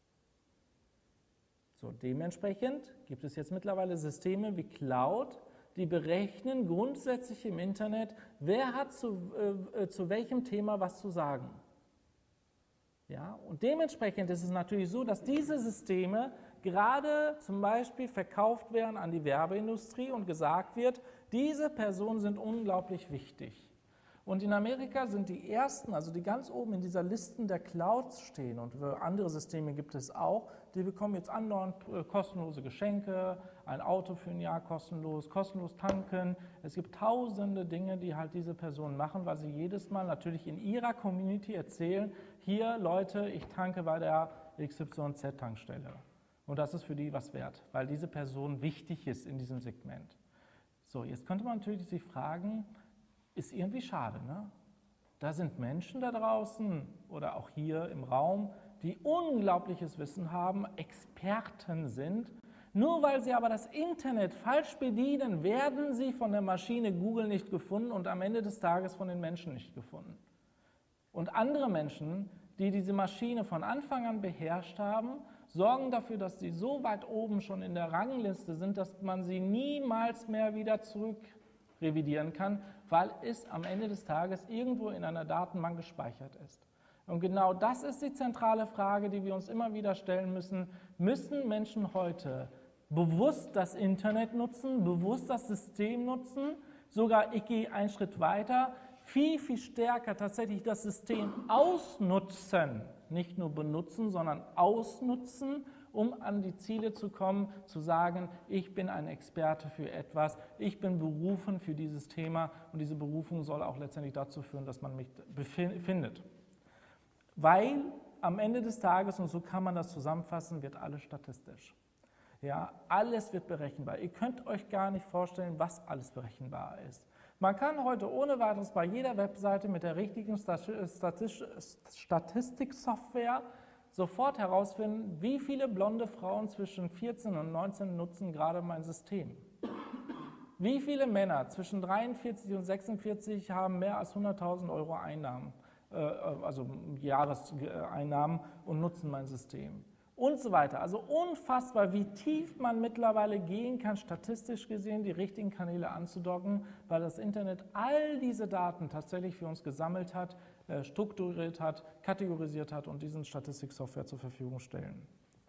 So, dementsprechend gibt es jetzt mittlerweile Systeme wie Cloud, die berechnen grundsätzlich im Internet, wer hat zu, äh, zu welchem Thema was zu sagen. Ja, und dementsprechend ist es natürlich so, dass diese Systeme gerade zum Beispiel verkauft werden an die Werbeindustrie und gesagt wird, diese Personen sind unglaublich wichtig. Und in Amerika sind die ersten, also die ganz oben in dieser Listen der Clouds stehen, und andere Systeme gibt es auch, die bekommen jetzt andauernd kostenlose Geschenke, ein Auto für ein Jahr kostenlos, kostenlos tanken. Es gibt tausende Dinge, die halt diese Personen machen, weil sie jedes Mal natürlich in ihrer Community erzählen, hier Leute, ich tanke bei der X Y Z-Tankstelle. Und das ist für die was wert, weil diese Person wichtig ist in diesem Segment. So, jetzt könnte man natürlich sich fragen, ist irgendwie schade, ne? Da sind Menschen da draußen oder auch hier im Raum, die unglaubliches Wissen haben, Experten sind. Nur weil sie aber das Internet falsch bedienen, werden sie von der Maschine Google nicht gefunden und am Ende des Tages von den Menschen nicht gefunden. Und andere Menschen, die diese Maschine von Anfang an beherrscht haben, sorgen dafür, dass sie so weit oben schon in der Rangliste sind, dass man sie niemals mehr wieder zurück revidieren kann, weil es am Ende des Tages irgendwo in einer Datenbank gespeichert ist. Und genau das ist die zentrale Frage, die wir uns immer wieder stellen müssen. Müssen Menschen heute bewusst das Internet nutzen, bewusst das System nutzen? Sogar, ich gehe einen Schritt weiter, viel, viel stärker tatsächlich das System ausnutzen, nicht nur benutzen, sondern ausnutzen, um an die Ziele zu kommen, zu sagen, ich bin ein Experte für etwas, ich bin berufen für dieses Thema und diese Berufung soll auch letztendlich dazu führen, dass man mich findet. Weil am Ende des Tages, und so kann man das zusammenfassen, wird alles statistisch. Ja, alles wird berechenbar. Ihr könnt euch gar nicht vorstellen, was alles berechenbar ist. Man kann heute ohne weiteres bei jeder Webseite mit der richtigen Statistiksoftware sofort herausfinden, wie viele blonde Frauen zwischen vierzehn und neunzehn nutzen gerade mein System. Wie viele Männer zwischen dreiundvierzig und sechsundvierzig haben mehr als hunderttausend Euro Einnahmen, äh, also Jahreseinnahmen und nutzen mein System. Und so weiter. Also unfassbar, wie tief man mittlerweile gehen kann, statistisch gesehen, die richtigen Kanäle anzudocken, weil das Internet all diese Daten tatsächlich für uns gesammelt hat, strukturiert hat, kategorisiert hat und diesen Statistiksoftware zur Verfügung stellen.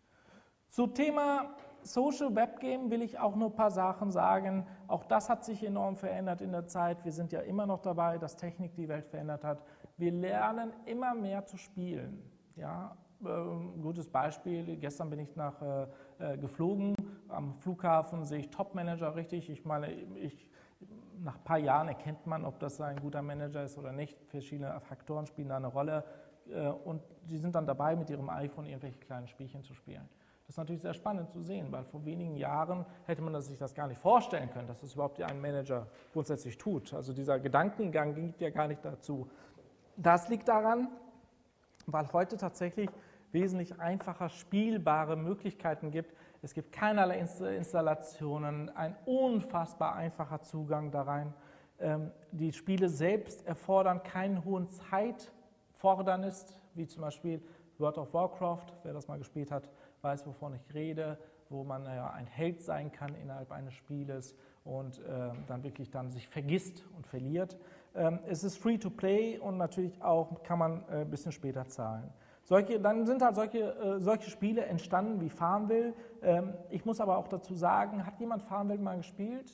Zu Thema Social Web Game will ich auch nur ein paar Sachen sagen. Auch das hat sich enorm verändert in der Zeit. Wir sind ja immer noch dabei, dass Technik die Welt verändert hat. Wir lernen immer mehr zu spielen. Ja, ein gutes Beispiel, gestern bin ich nach, äh, geflogen, am Flughafen sehe ich Top-Manager richtig. Ich meine, ich, nach ein paar Jahren erkennt man, ob das ein guter Manager ist oder nicht. Verschiedene Faktoren spielen da eine Rolle äh, und die sind dann dabei, mit ihrem iPhone irgendwelche kleinen Spielchen zu spielen. Das ist natürlich sehr spannend zu sehen, weil vor wenigen Jahren hätte man sich das gar nicht vorstellen können, dass das überhaupt ein Manager grundsätzlich tut. Also dieser Gedankengang ging ja gar nicht dazu. Das liegt daran, weil heute tatsächlich wesentlich einfacher spielbare Möglichkeiten gibt. Es gibt keinerlei Installationen, ein unfassbar einfacher Zugang da rein. Die Spiele selbst erfordern keinen hohen Zeitfordernis, wie zum Beispiel World of Warcraft, wer das mal gespielt hat, weiß, wovon ich rede, wo man ja ein Held sein kann innerhalb eines Spieles und äh, dann wirklich dann sich vergisst und verliert. Ähm, es ist free to play und natürlich auch kann man äh, ein bisschen später zahlen. Solche, dann sind halt solche, äh, solche Spiele entstanden wie Farmville. Ähm, ich muss aber auch dazu sagen, hat jemand Farmville mal gespielt?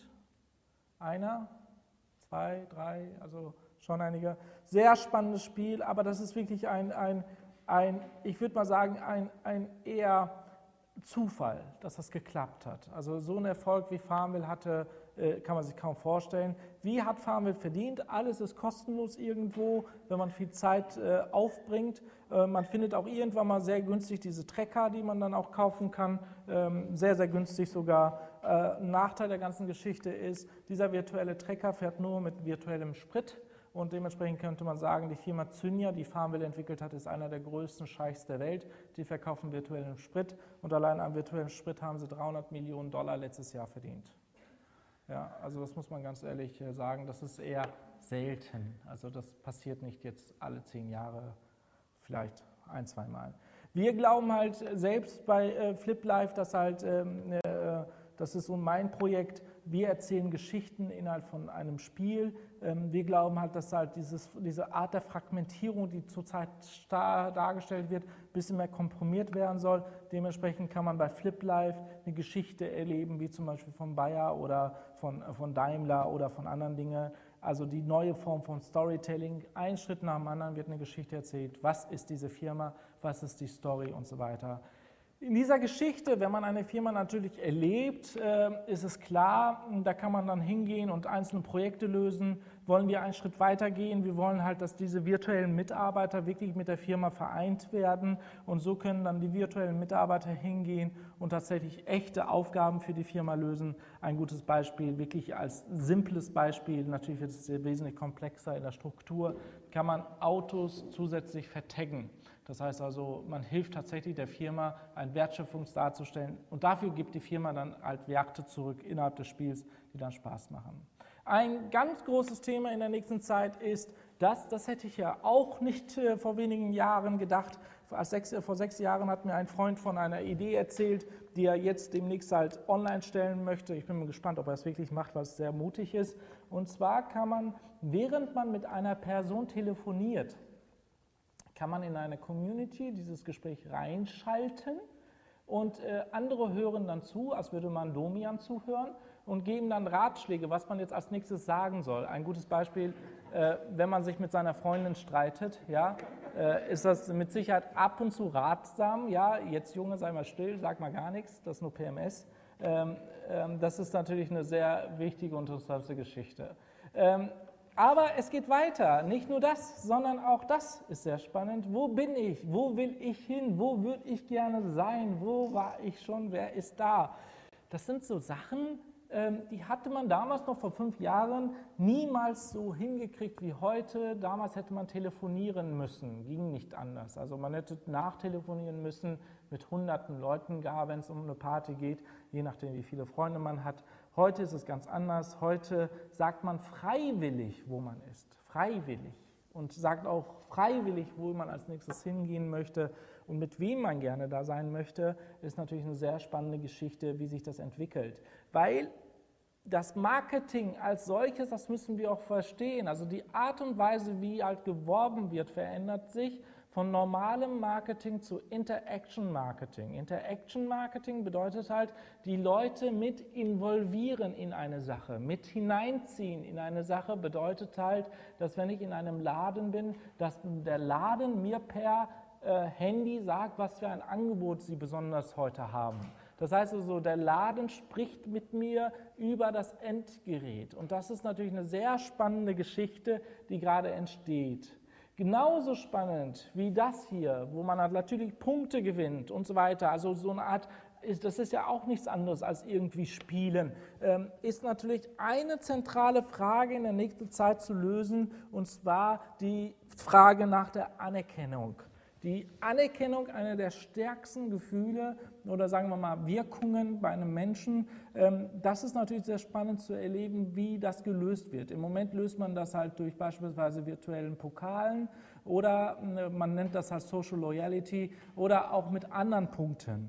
Einer? Zwei? Drei? Also schon einige. Sehr spannendes Spiel, aber das ist wirklich ein, ein, ein ich würde mal sagen, ein, ein eher Zufall, dass das geklappt hat. Also so ein Erfolg wie Farmville hatte äh, kann man sich kaum vorstellen. Wie hat Farmville verdient? Alles ist kostenlos irgendwo, wenn man viel Zeit äh, aufbringt. Äh, man findet auch irgendwann mal sehr günstig diese Trecker, die man dann auch kaufen kann, ähm, sehr, sehr günstig sogar. Äh, ein Nachteil der ganzen Geschichte ist, dieser virtuelle Trecker fährt nur mit virtuellem Sprit. Und dementsprechend könnte man sagen, die Firma Zynja, die Farmville entwickelt hat, ist einer der größten Scheichs der Welt. Die verkaufen virtuellen Sprit und allein am virtuellen Sprit haben sie dreihundert Millionen Dollar letztes Jahr verdient. Ja, also das muss man ganz ehrlich sagen, das ist eher selten. Also das passiert nicht jetzt alle zehn Jahre, vielleicht ein, zwei Mal. Wir glauben halt selbst bei äh, FlipLife, dass halt, ähm, äh, das ist so mein Projekt, wir erzählen Geschichten innerhalb von einem Spiel. Ähm, wir glauben halt, dass halt dieses, diese Art der Fragmentierung, die zurzeit dargestellt wird, ein bisschen mehr komprimiert werden soll. Dementsprechend kann man bei FlipLife eine Geschichte erleben, wie zum Beispiel von Bayer oder von, von Daimler oder von anderen Dingen. Also die neue Form von Storytelling. Ein Schritt nach dem anderen wird eine Geschichte erzählt. Was ist diese Firma? Was ist die Story und so weiter. In dieser Geschichte, wenn man eine Firma natürlich erlebt, äh, ist es klar, da kann man dann hingehen und einzelne Projekte lösen. Wollen wir einen Schritt weiter gehen? Wir wollen halt, dass diese virtuellen Mitarbeiter wirklich mit der Firma vereint werden und so können dann die virtuellen Mitarbeiter hingehen und tatsächlich echte Aufgaben für die Firma lösen. Ein gutes Beispiel, wirklich als simples Beispiel, natürlich wird es wesentlich komplexer in der Struktur, kann man Autos zusätzlich vertaggen. Das heißt also, man hilft tatsächlich der Firma, einen Wertschöpfungs darzustellen und dafür gibt die Firma dann halt Werte zurück innerhalb des Spiels, die dann Spaß machen. Ein ganz großes Thema in der nächsten Zeit ist, dass, das hätte ich ja auch nicht äh, vor wenigen Jahren gedacht, vor sechs, vor sechs Jahren hat mir ein Freund von einer Idee erzählt, die er jetzt demnächst halt online stellen möchte. Ich bin mal gespannt, ob er es wirklich macht, weil es sehr mutig ist. Und zwar kann man, während man mit einer Person telefoniert, kann man in eine Community dieses Gespräch reinschalten und äh, andere hören dann zu, als würde man Domian zuhören und geben dann Ratschläge, was man jetzt als nächstes sagen soll. Ein gutes Beispiel, äh, wenn man sich mit seiner Freundin streitet, ja, äh, ist das mit Sicherheit ab und zu ratsam, ja, jetzt Junge, sei mal still, sag mal gar nichts, das ist nur P M S. Ähm, ähm, das ist natürlich eine sehr wichtige und interessante Geschichte. Ähm, Aber es geht weiter, nicht nur das, sondern auch das ist sehr spannend. Wo bin ich? Wo will ich hin? Wo würde ich gerne sein? Wo war ich schon? Wer ist da? Das sind so Sachen, die hatte man damals noch vor fünf Jahren niemals so hingekriegt wie heute. Damals hätte man telefonieren müssen, ging nicht anders. Also man hätte nachtelefonieren müssen mit hunderten Leuten, gar wenn es um eine Party geht, je nachdem wie viele Freunde man hat. Heute ist es ganz anders. Heute sagt man freiwillig, wo man ist. Freiwillig. Und sagt auch freiwillig, wo man als nächstes hingehen möchte und mit wem man gerne da sein möchte, ist natürlich eine sehr spannende Geschichte, wie sich das entwickelt. Weil das Marketing als solches, das müssen wir auch verstehen. Also die Art und Weise, wie halt geworben wird, verändert sich von normalem Marketing zu Interaction Marketing. Interaction Marketing bedeutet halt, die Leute mit involvieren in eine Sache, mit hineinziehen in eine Sache bedeutet halt, dass wenn ich in einem Laden bin, dass der Laden mir per äh, Handy sagt, was für ein Angebot sie besonders heute haben. Das heißt also, der Laden spricht mit mir über das Endgerät. Und das ist natürlich eine sehr spannende Geschichte, die gerade entsteht. Genauso spannend wie das hier, wo man natürlich Punkte gewinnt und so weiter, also so eine Art, das ist ja auch nichts anderes als irgendwie Spielen, ist natürlich eine zentrale Frage in der nächsten Zeit zu lösen, und zwar die Frage nach der Anerkennung. Die Anerkennung, einer der stärksten Gefühle oder sagen wir mal Wirkungen bei einem Menschen, das ist natürlich sehr spannend zu erleben, wie das gelöst wird. Im Moment löst man das halt durch beispielsweise virtuellen Pokalen oder man nennt das halt Social Loyalty oder auch mit anderen Punkten.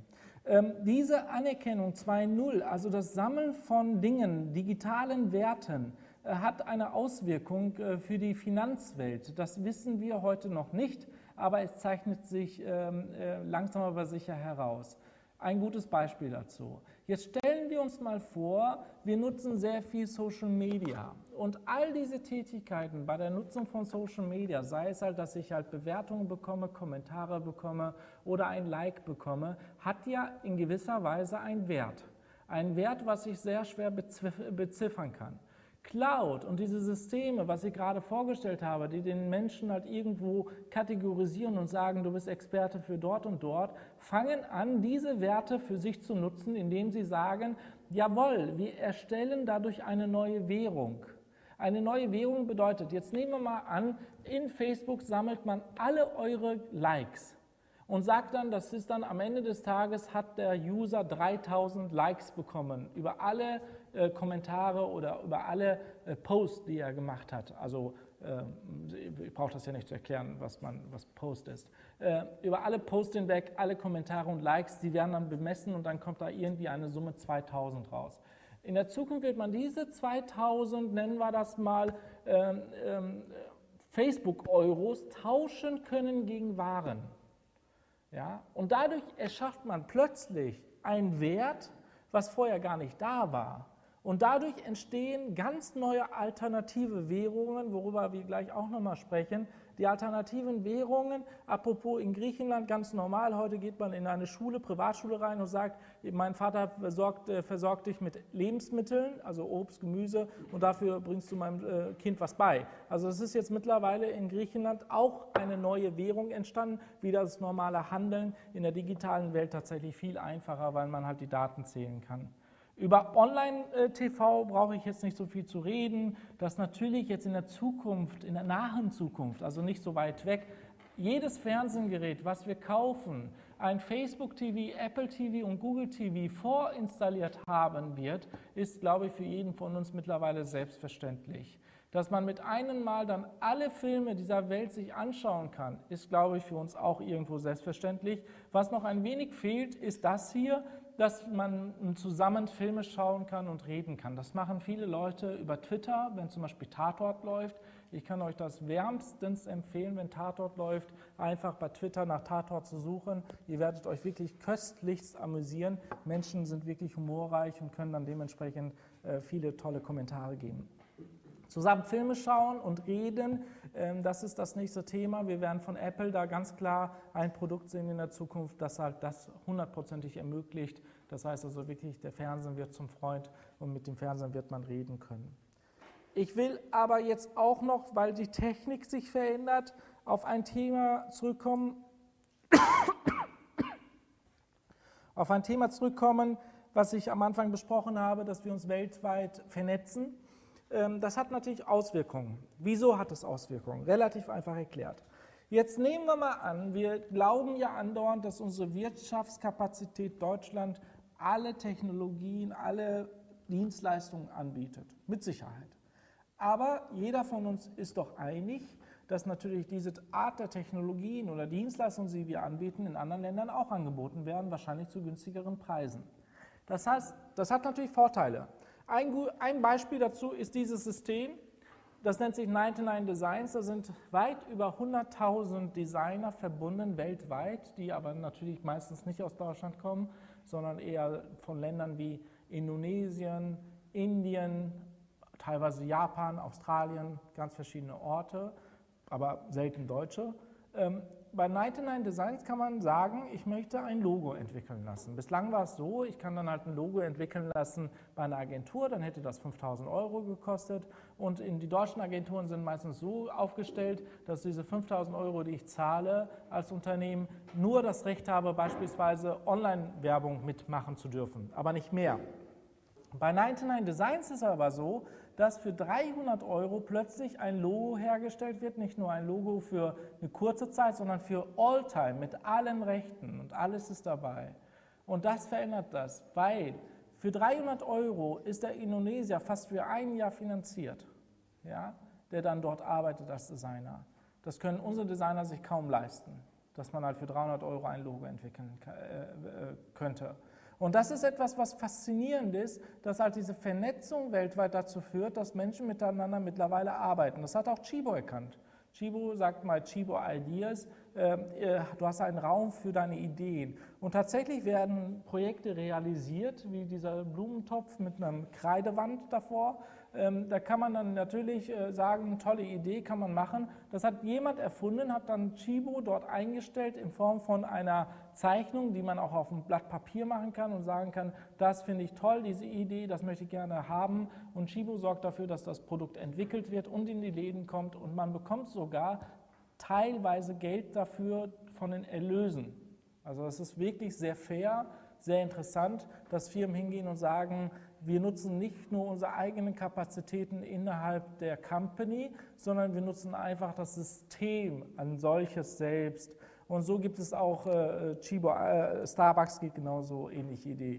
Diese Anerkennung zwei Punkt null, also das Sammeln von Dingen, digitalen Werten, hat eine Auswirkung für die Finanzwelt. Das wissen wir heute noch nicht, aber es zeichnet sich ähm, äh, langsam aber sicher heraus. Ein gutes Beispiel dazu. Jetzt stellen wir uns mal vor, wir nutzen sehr viel Social Media und all diese Tätigkeiten bei der Nutzung von Social Media, sei es halt, dass ich halt Bewertungen bekomme, Kommentare bekomme oder ein Like bekomme, hat ja in gewisser Weise einen Wert. Ein Wert, was ich sehr schwer beziffern kann. Cloud und diese Systeme, was ich gerade vorgestellt habe, die den Menschen halt irgendwo kategorisieren und sagen, du bist Experte für dort und dort, fangen an, diese Werte für sich zu nutzen, indem sie sagen, jawohl, wir erstellen dadurch eine neue Währung. Eine neue Währung bedeutet, jetzt nehmen wir mal an, in Facebook sammelt man alle eure Likes und sagt dann, das ist dann am Ende des Tages, hat der User dreitausend Likes bekommen über alle äh, Kommentare oder über alle äh, Posts, die er gemacht hat. Also äh, ich brauche das ja nicht zu erklären, was, man, was Post ist. Äh, über alle Posts hinweg, alle Kommentare und Likes, die werden dann bemessen und dann kommt da irgendwie eine Summe zweitausend raus. In der Zukunft wird man diese zweitausend, nennen wir das mal, ähm, ähm, Facebook-Euros tauschen können gegen Waren. Ja? Und dadurch erschafft man plötzlich einen Wert, was vorher gar nicht da war. Und dadurch entstehen ganz neue alternative Währungen, worüber wir gleich auch nochmal sprechen. Die alternativen Währungen, apropos in Griechenland ganz normal, heute geht man in eine Schule, Privatschule rein und sagt, mein Vater versorgt, äh, versorgt dich mit Lebensmitteln, also Obst, Gemüse und dafür bringst du meinem äh, Kind was bei. Also es ist jetzt mittlerweile in Griechenland auch eine neue Währung entstanden, wie das normale Handeln in der digitalen Welt tatsächlich viel einfacher, weil man halt die Daten zählen kann. Über Online-T V brauche ich jetzt nicht so viel zu reden, dass natürlich jetzt in der Zukunft, in der nahen Zukunft, also nicht so weit weg, jedes Fernsehgerät, was wir kaufen, ein Facebook-T V, Apple-T V und Google-T V vorinstalliert haben wird, ist, glaube ich, für jeden von uns mittlerweile selbstverständlich. Dass man mit einem Mal dann alle Filme dieser Welt sich anschauen kann, ist, glaube ich, für uns auch irgendwo selbstverständlich. Was noch ein wenig fehlt, ist das hier, dass man zusammen Filme schauen kann und reden kann. Das machen viele Leute über Twitter, wenn zum Beispiel Tatort läuft. Ich kann euch das wärmstens empfehlen, wenn Tatort läuft, einfach bei Twitter nach Tatort zu suchen. Ihr werdet euch wirklich köstlichst amüsieren. Menschen sind wirklich humorreich und können dann dementsprechend äh, viele tolle Kommentare geben. Zusammen Filme schauen und reden, das ist das nächste Thema. Wir werden von Apple da ganz klar ein Produkt sehen in der Zukunft, das halt das hundertprozentig ermöglicht. Das heißt also wirklich, der Fernseher wird zum Freund und mit dem Fernseher wird man reden können. Ich will aber jetzt auch noch, weil die Technik sich verändert, auf ein Thema zurückkommen, auf ein Thema zurückkommen, was ich am Anfang besprochen habe, dass wir uns weltweit vernetzen. Das hat natürlich Auswirkungen. Wieso hat es Auswirkungen? Relativ einfach erklärt. Jetzt nehmen wir mal an, wir glauben ja andauernd, dass unsere Wirtschaftskapazität Deutschland alle Technologien, alle Dienstleistungen anbietet. Mit Sicherheit. Aber jeder von uns ist doch einig, dass natürlich diese Art der Technologien oder Dienstleistungen, die wir anbieten, in anderen Ländern auch angeboten werden, wahrscheinlich zu günstigeren Preisen. Das heißt, das hat natürlich Vorteile. Ein, ein Beispiel dazu ist dieses System, das nennt sich neunundneunzig Designs, da sind weit über hunderttausend Designer verbunden weltweit, die aber natürlich meistens nicht aus Deutschland kommen, sondern eher von Ländern wie Indonesien, Indien, teilweise Japan, Australien, ganz verschiedene Orte, aber selten Deutsche. Ähm, bei neunundneunzig Designs kann man sagen, ich möchte ein Logo entwickeln lassen. Bislang war es so, ich kann dann halt ein Logo entwickeln lassen bei einer Agentur, dann hätte das fünftausend Euro gekostet und in die deutschen Agenturen sind meistens so aufgestellt, dass diese fünftausend Euro, die ich zahle als Unternehmen, nur das Recht habe, beispielsweise Online-Werbung mitmachen zu dürfen, aber nicht mehr. Bei neunundneunzig Designs ist es aber so, dass für dreihundert Euro plötzlich ein Logo hergestellt wird, nicht nur ein Logo für eine kurze Zeit, sondern für Alltime mit allen Rechten und alles ist dabei. Und das verändert das, weil für dreihundert Euro ist der Indonesier fast für ein Jahr finanziert, ja, der dann dort arbeitet als Designer. Das können unsere Designer sich kaum leisten, dass man halt für dreihundert Euro ein Logo entwickeln äh, könnte. Und das ist etwas, was faszinierend ist, dass halt diese Vernetzung weltweit dazu führt, dass Menschen miteinander mittlerweile arbeiten. Das hat auch Chibo erkannt. Chibo sagt mal Chibo Ideas, äh, du hast einen Raum für deine Ideen. Und tatsächlich werden Projekte realisiert, wie dieser Blumentopf mit einer Kreidewand davor. Ähm, da kann man dann natürlich äh, sagen, tolle Idee, kann man machen. Das hat jemand erfunden, hat dann Chibo dort eingestellt in Form von einer Zeichnung, die man auch auf einem Blatt Papier machen kann und sagen kann, das finde ich toll, diese Idee, das möchte ich gerne haben. Und Chibo sorgt dafür, dass das Produkt entwickelt wird und in die Läden kommt und man bekommt sogar teilweise Geld dafür von den Erlösen. Also das ist wirklich sehr fair, sehr interessant, dass Firmen hingehen und sagen, wir nutzen nicht nur unsere eigenen Kapazitäten innerhalb der Company, sondern wir nutzen einfach das System an solches selbst. Und so gibt es auch äh, Chibo, äh, Starbucks geht genauso ähnliche Idee.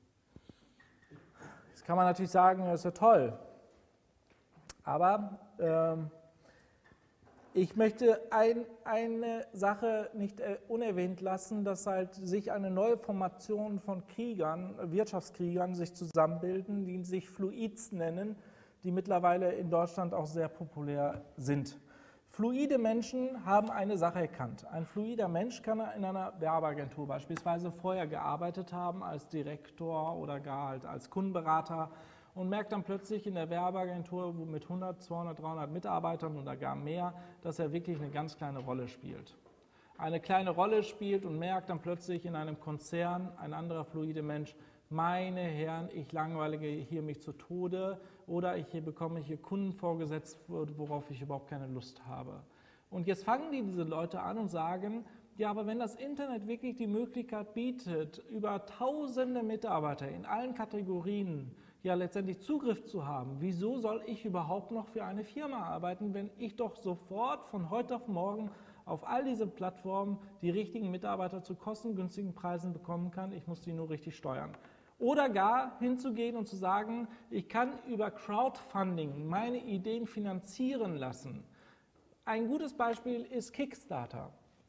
Jetzt kann man natürlich sagen, das ist ja toll, aber ähm, ich möchte ein, eine Sache nicht äh, unerwähnt lassen, dass halt sich eine neue Formation von Kriegern, Wirtschaftskriegern sich zusammenbilden, die sich Fluids nennen, die mittlerweile in Deutschland auch sehr populär sind. Fluide Menschen haben eine Sache erkannt. Ein fluider Mensch kann in einer Werbeagentur beispielsweise vorher gearbeitet haben als Direktor oder gar halt als Kundenberater und merkt dann plötzlich in der Werbeagentur mit hundert, zweihundert, dreihundert Mitarbeitern oder gar mehr, dass er wirklich eine ganz kleine Rolle spielt. Eine kleine Rolle spielt und merkt dann plötzlich in einem Konzern ein anderer fluide Mensch, meine Herren, ich langweilige hier mich zu Tode oder ich bekomme hier Kunden vorgesetzt, worauf ich überhaupt keine Lust habe. Und jetzt fangen die diese Leute an und sagen, ja, aber wenn das Internet wirklich die Möglichkeit bietet, über tausende Mitarbeiter in allen Kategorien ja letztendlich Zugriff zu haben, wieso soll ich überhaupt noch für eine Firma arbeiten, wenn ich doch sofort von heute auf morgen auf all diese Plattformen die richtigen Mitarbeiter zu kostengünstigen Preisen bekommen kann, ich muss die nur richtig steuern. Oder gar hinzugehen und zu sagen, ich kann über Crowdfunding meine Ideen finanzieren lassen. Ein gutes Beispiel ist Kickstarter.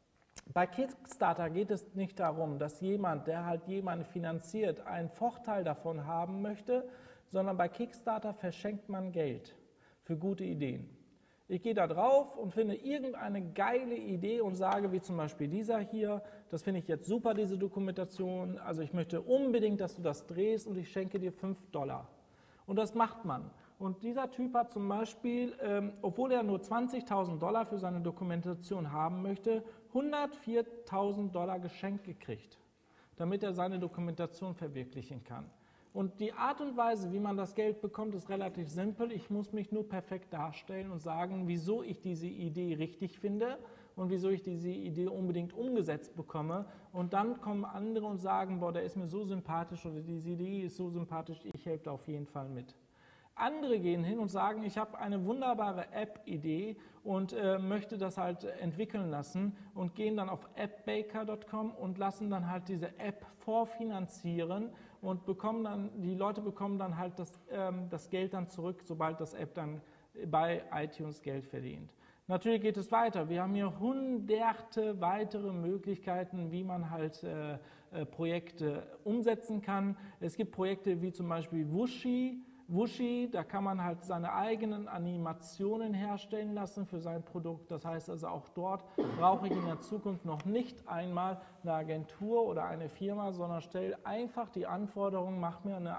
Bei Kickstarter geht es nicht darum, dass jemand, der halt jemanden finanziert, einen Vorteil davon haben möchte, sondern bei Kickstarter verschenkt man Geld für gute Ideen. Ich gehe da drauf und finde irgendeine geile Idee und sage, wie zum Beispiel dieser hier, das finde ich jetzt super, diese Dokumentation, also ich möchte unbedingt, dass du das drehst und ich schenke dir fünf Dollar. Und das macht man. Und dieser Typ hat zum Beispiel, ähm, obwohl er nur zwanzigtausend Dollar für seine Dokumentation haben möchte, hundertviertausend Dollar geschenkt gekriegt, damit er seine Dokumentation verwirklichen kann. Und die Art und Weise, wie man das Geld bekommt, ist relativ simpel. Ich muss mich nur perfekt darstellen und sagen, wieso ich diese Idee richtig finde und wieso ich diese Idee unbedingt umgesetzt bekomme. Und dann kommen andere und sagen, boah, der ist mir so sympathisch oder diese Idee ist so sympathisch, ich helfe da auf jeden Fall mit. Andere gehen hin und sagen, ich habe eine wunderbare App-Idee und äh, möchte das halt entwickeln lassen und gehen dann auf appbaker punkt com und lassen dann halt diese App vorfinanzieren und bekommen dann, die Leute bekommen dann halt das, ähm, das Geld dann zurück, sobald das App dann bei iTunes Geld verdient. Natürlich geht es weiter. Wir haben hier hunderte weitere Möglichkeiten, wie man halt äh, äh, Projekte umsetzen kann. Es gibt Projekte wie zum Beispiel Wushi, Wushi, da kann man halt seine eigenen Animationen herstellen lassen für sein Produkt. Das heißt also auch dort brauche ich in der Zukunft noch nicht einmal eine Agentur oder eine Firma, sondern stelle einfach die Anforderungen, mach mir eine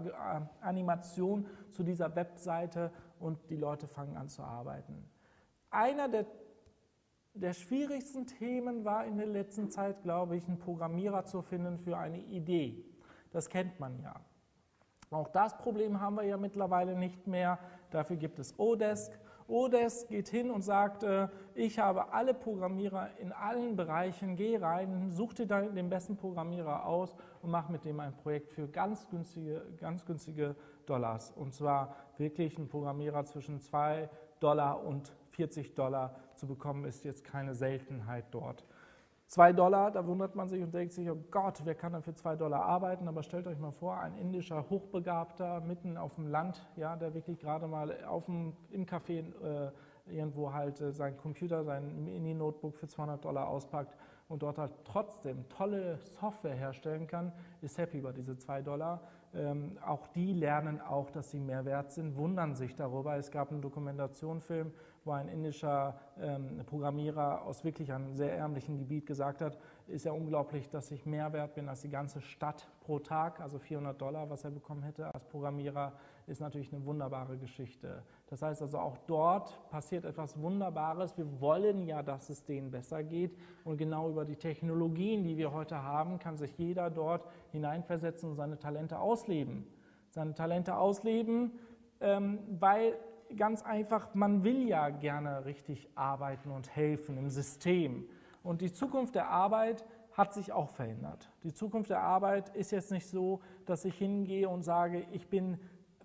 Animation zu dieser Webseite und die Leute fangen an zu arbeiten. Einer der, der schwierigsten Themen war in der letzten Zeit, glaube ich, einen Programmierer zu finden für eine Idee. Das kennt man ja. Auch das Problem haben wir ja mittlerweile nicht mehr. Dafür gibt es Odesk. Odesk geht hin und sagt, ich habe alle Programmierer in allen Bereichen, geh rein, such dir den besten Programmierer aus und mach mit dem ein Projekt für ganz günstige, ganz günstige Dollars. Und zwar wirklich ein Programmierer zwischen zwei Dollar und vierzig Dollar zu bekommen, ist jetzt keine Seltenheit dort. zwei Dollar, da wundert man sich und denkt sich, oh Gott, wer kann denn für zwei Dollar arbeiten? Aber stellt euch mal vor, ein indischer Hochbegabter mitten auf dem Land, ja, der wirklich gerade mal auf dem, im Café äh, irgendwo halt äh, seinen Computer, sein Mini-Notebook für zweihundert Dollar auspackt und dort halt trotzdem tolle Software herstellen kann, ist happy über diese zwei Dollar. Ähm, auch die lernen auch, dass sie mehr wert sind, wundern sich darüber. Es gab einen Dokumentationsfilm, wo ein indischer ähm, Programmierer aus wirklich einem sehr ärmlichen Gebiet gesagt hat, ist ja unglaublich, dass ich mehr wert bin als die ganze Stadt pro Tag, also vierhundert Dollar, was er bekommen hätte als Programmierer, ist natürlich eine wunderbare Geschichte. Das heißt also, auch dort passiert etwas Wunderbares. Wir wollen ja, dass es denen besser geht und genau über die Technologien, die wir heute haben, kann sich jeder dort hineinversetzen und seine Talente ausleben. Seine Talente ausleben, ähm, weil ganz einfach, man will ja gerne richtig arbeiten und helfen im System. Und die Zukunft der Arbeit hat sich auch verändert. Die Zukunft der Arbeit ist jetzt nicht so, dass ich hingehe und sage, ich bin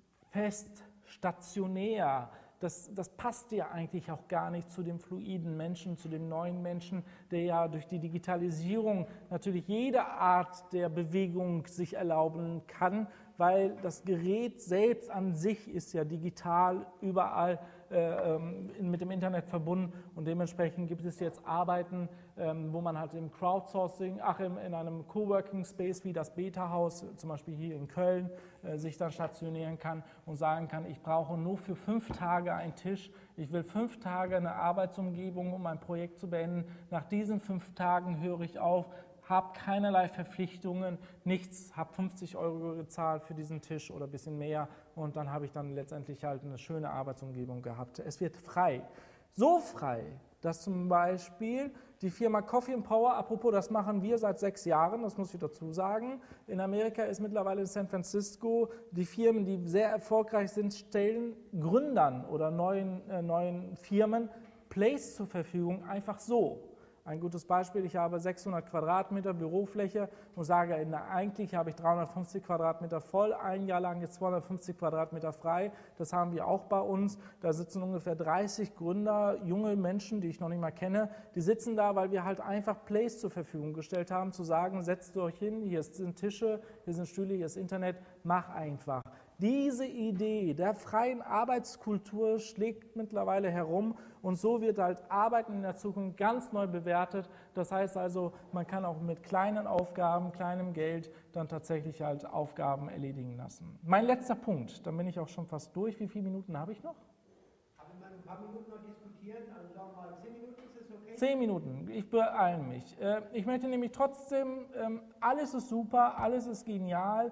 fest, stationär. Das, das passt ja eigentlich auch gar nicht zu dem fluiden Menschen, zu dem neuen Menschen, der ja durch die Digitalisierung natürlich jede Art der Bewegung sich erlauben kann, weil das Gerät selbst an sich ist ja digital überall äh, mit dem Internet verbunden und dementsprechend gibt es jetzt Arbeiten, ähm, wo man halt im Crowdsourcing, ach in, in einem Coworking Space wie das Beta-Haus, zum Beispiel hier in Köln, äh, sich dann stationieren kann und sagen kann, ich brauche nur für fünf Tage einen Tisch, ich will fünf Tage eine Arbeitsumgebung, um ein Projekt zu beenden. Nach diesen fünf Tagen höre ich auf, habe keinerlei Verpflichtungen, nichts, habe fünfzig Euro gezahlt für diesen Tisch oder ein bisschen mehr und dann habe ich dann letztendlich halt eine schöne Arbeitsumgebung gehabt. Es wird frei. So frei, dass zum Beispiel die Firma Coffee and Power, apropos, das machen wir seit sechs Jahren, das muss ich dazu sagen. In Amerika ist mittlerweile in San Francisco, die Firmen, die sehr erfolgreich sind, stellen Gründern oder neuen, äh, neuen Firmen Place zur Verfügung, einfach so. Ein gutes Beispiel, ich habe sechshundert Quadratmeter Bürofläche und sage, na, eigentlich habe ich dreihundertfünfzig Quadratmeter voll, ein Jahr lang jetzt zweihundertfünfzig Quadratmeter frei. Das haben wir auch bei uns. Da sitzen ungefähr dreißig Gründer, junge Menschen, die ich noch nicht mal kenne. Die sitzen da, weil wir halt einfach Place zur Verfügung gestellt haben, zu sagen, setzt euch hin, hier sind Tische, hier sind Stühle, hier ist Internet, mach einfach. Diese Idee der freien Arbeitskultur schlägt mittlerweile herum und so wird halt Arbeiten in der Zukunft ganz neu bewertet. Das heißt also, man kann auch mit kleinen Aufgaben, kleinem Geld dann tatsächlich halt Aufgaben erledigen lassen. Mein letzter Punkt, dann bin ich auch schon fast durch. Wie viele Minuten habe ich noch? Haben wir mal ein paar Minuten noch diskutieren? Also sagen wir mal zehn Minuten, ist das okay? Zehn Minuten, ich beeile mich. Ich möchte nämlich trotzdem, alles ist super, alles ist genial,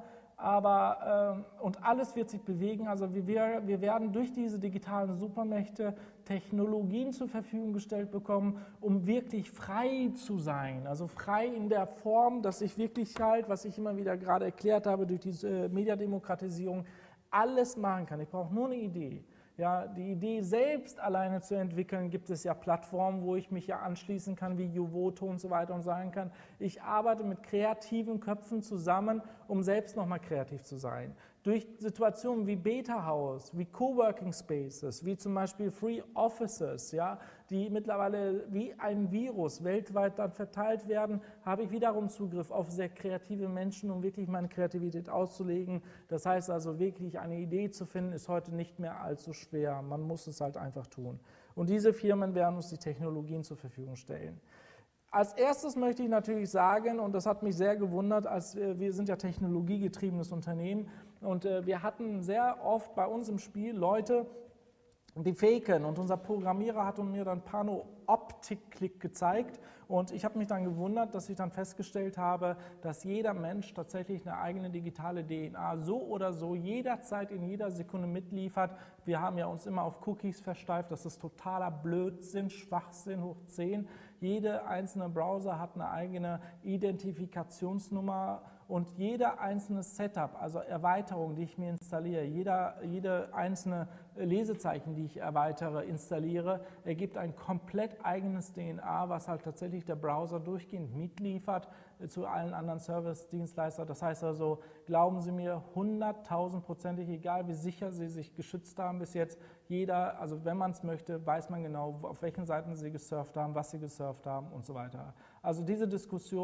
aber ähm, und alles wird sich bewegen. Also wir, wir werden durch diese digitalen Supermächte Technologien zur Verfügung gestellt bekommen, um wirklich frei zu sein. Also frei in der Form, dass ich wirklich halt, was ich immer wieder gerade erklärt habe, durch diese Mediademokratisierung alles machen kann. Ich brauche nur eine Idee. Ja, die Idee selbst alleine zu entwickeln, gibt es ja Plattformen, wo ich mich ja anschließen kann, wie Juvoto und so weiter und sagen kann, ich arbeite mit kreativen Köpfen zusammen, um selbst nochmal kreativ zu sein. Durch Situationen wie Beta-Haus, wie Coworking Spaces, wie zum Beispiel Free Offices, ja, die mittlerweile wie ein Virus weltweit dann verteilt werden, habe ich wiederum Zugriff auf sehr kreative Menschen, um wirklich meine Kreativität auszulegen. Das heißt also, wirklich eine Idee zu finden, ist heute nicht mehr allzu schwer. Man muss es halt einfach tun. Und diese Firmen werden uns die Technologien zur Verfügung stellen. Als erstes möchte ich natürlich sagen, und das hat mich sehr gewundert, als wir, wir sind ja technologiegetriebenes Unternehmen und äh, wir hatten sehr oft bei uns im Spiel Leute, die faken und unser Programmierer hat mir dann Pano-Optik-Klick gezeigt und ich habe mich dann gewundert, dass ich dann festgestellt habe, dass jeder Mensch tatsächlich eine eigene digitale D N A so oder so jederzeit in jeder Sekunde mitliefert. Wir haben ja uns immer auf Cookies versteift, das ist totaler Blödsinn, Schwachsinn hoch zehn. Jede einzelne Browser hat eine eigene Identifikationsnummer und jeder einzelne Setup, also Erweiterung, die ich mir installiere, jeder, jede einzelne Lesezeichen, die ich erweitere, installiere, ergibt ein komplett eigenes D N A, was halt tatsächlich der Browser durchgehend mitliefert zu allen anderen Service-Dienstleistern. Das heißt also, glauben Sie mir, hunderttausendprozentig, egal wie sicher Sie sich geschützt haben bis jetzt, jeder, also wenn man es möchte, weiß man genau, auf welchen Seiten Sie gesurft haben, was Sie gesurft haben und so weiter. Also diese Diskussion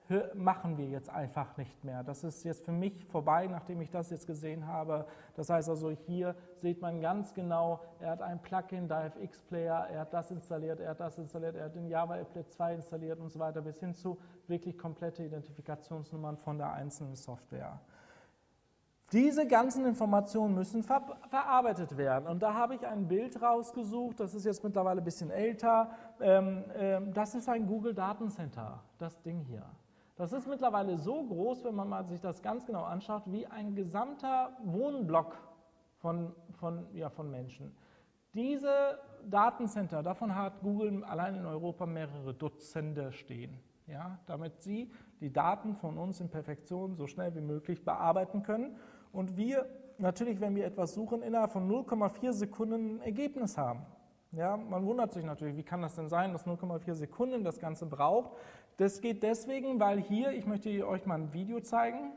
machen wir jetzt einfach nicht mehr. Das ist jetzt für mich vorbei, nachdem ich das jetzt gesehen habe. Das heißt also, hier sieht man ganz genau, er hat ein Plugin, DiveX Player, er hat das installiert, er hat das installiert, er hat den Java Applet zwei installiert und so weiter, bis hin zu wirklich komplette Identifikationsnummern von der einzelnen Software. Diese ganzen Informationen müssen ver verarbeitet werden. Und da habe ich ein Bild rausgesucht, das ist jetzt mittlerweile ein bisschen älter. Ähm, ähm, das ist ein Google Datencenter, das Ding hier. Das ist mittlerweile so groß, wenn man mal sich das ganz genau anschaut, wie ein gesamter Wohnblock von, von, ja, von Menschen. Diese Datencenter, davon hat Google allein in Europa mehrere Dutzende stehen, ja, damit sie die Daten von uns in Perfektion so schnell wie möglich bearbeiten können und wir natürlich, wenn wir etwas suchen, innerhalb von null Komma vier Sekunden ein Ergebnis haben. Ja, man wundert sich natürlich, wie kann das denn sein, dass null Komma vier Sekunden das Ganze braucht. Das geht deswegen, weil hier, ich möchte euch mal ein Video zeigen.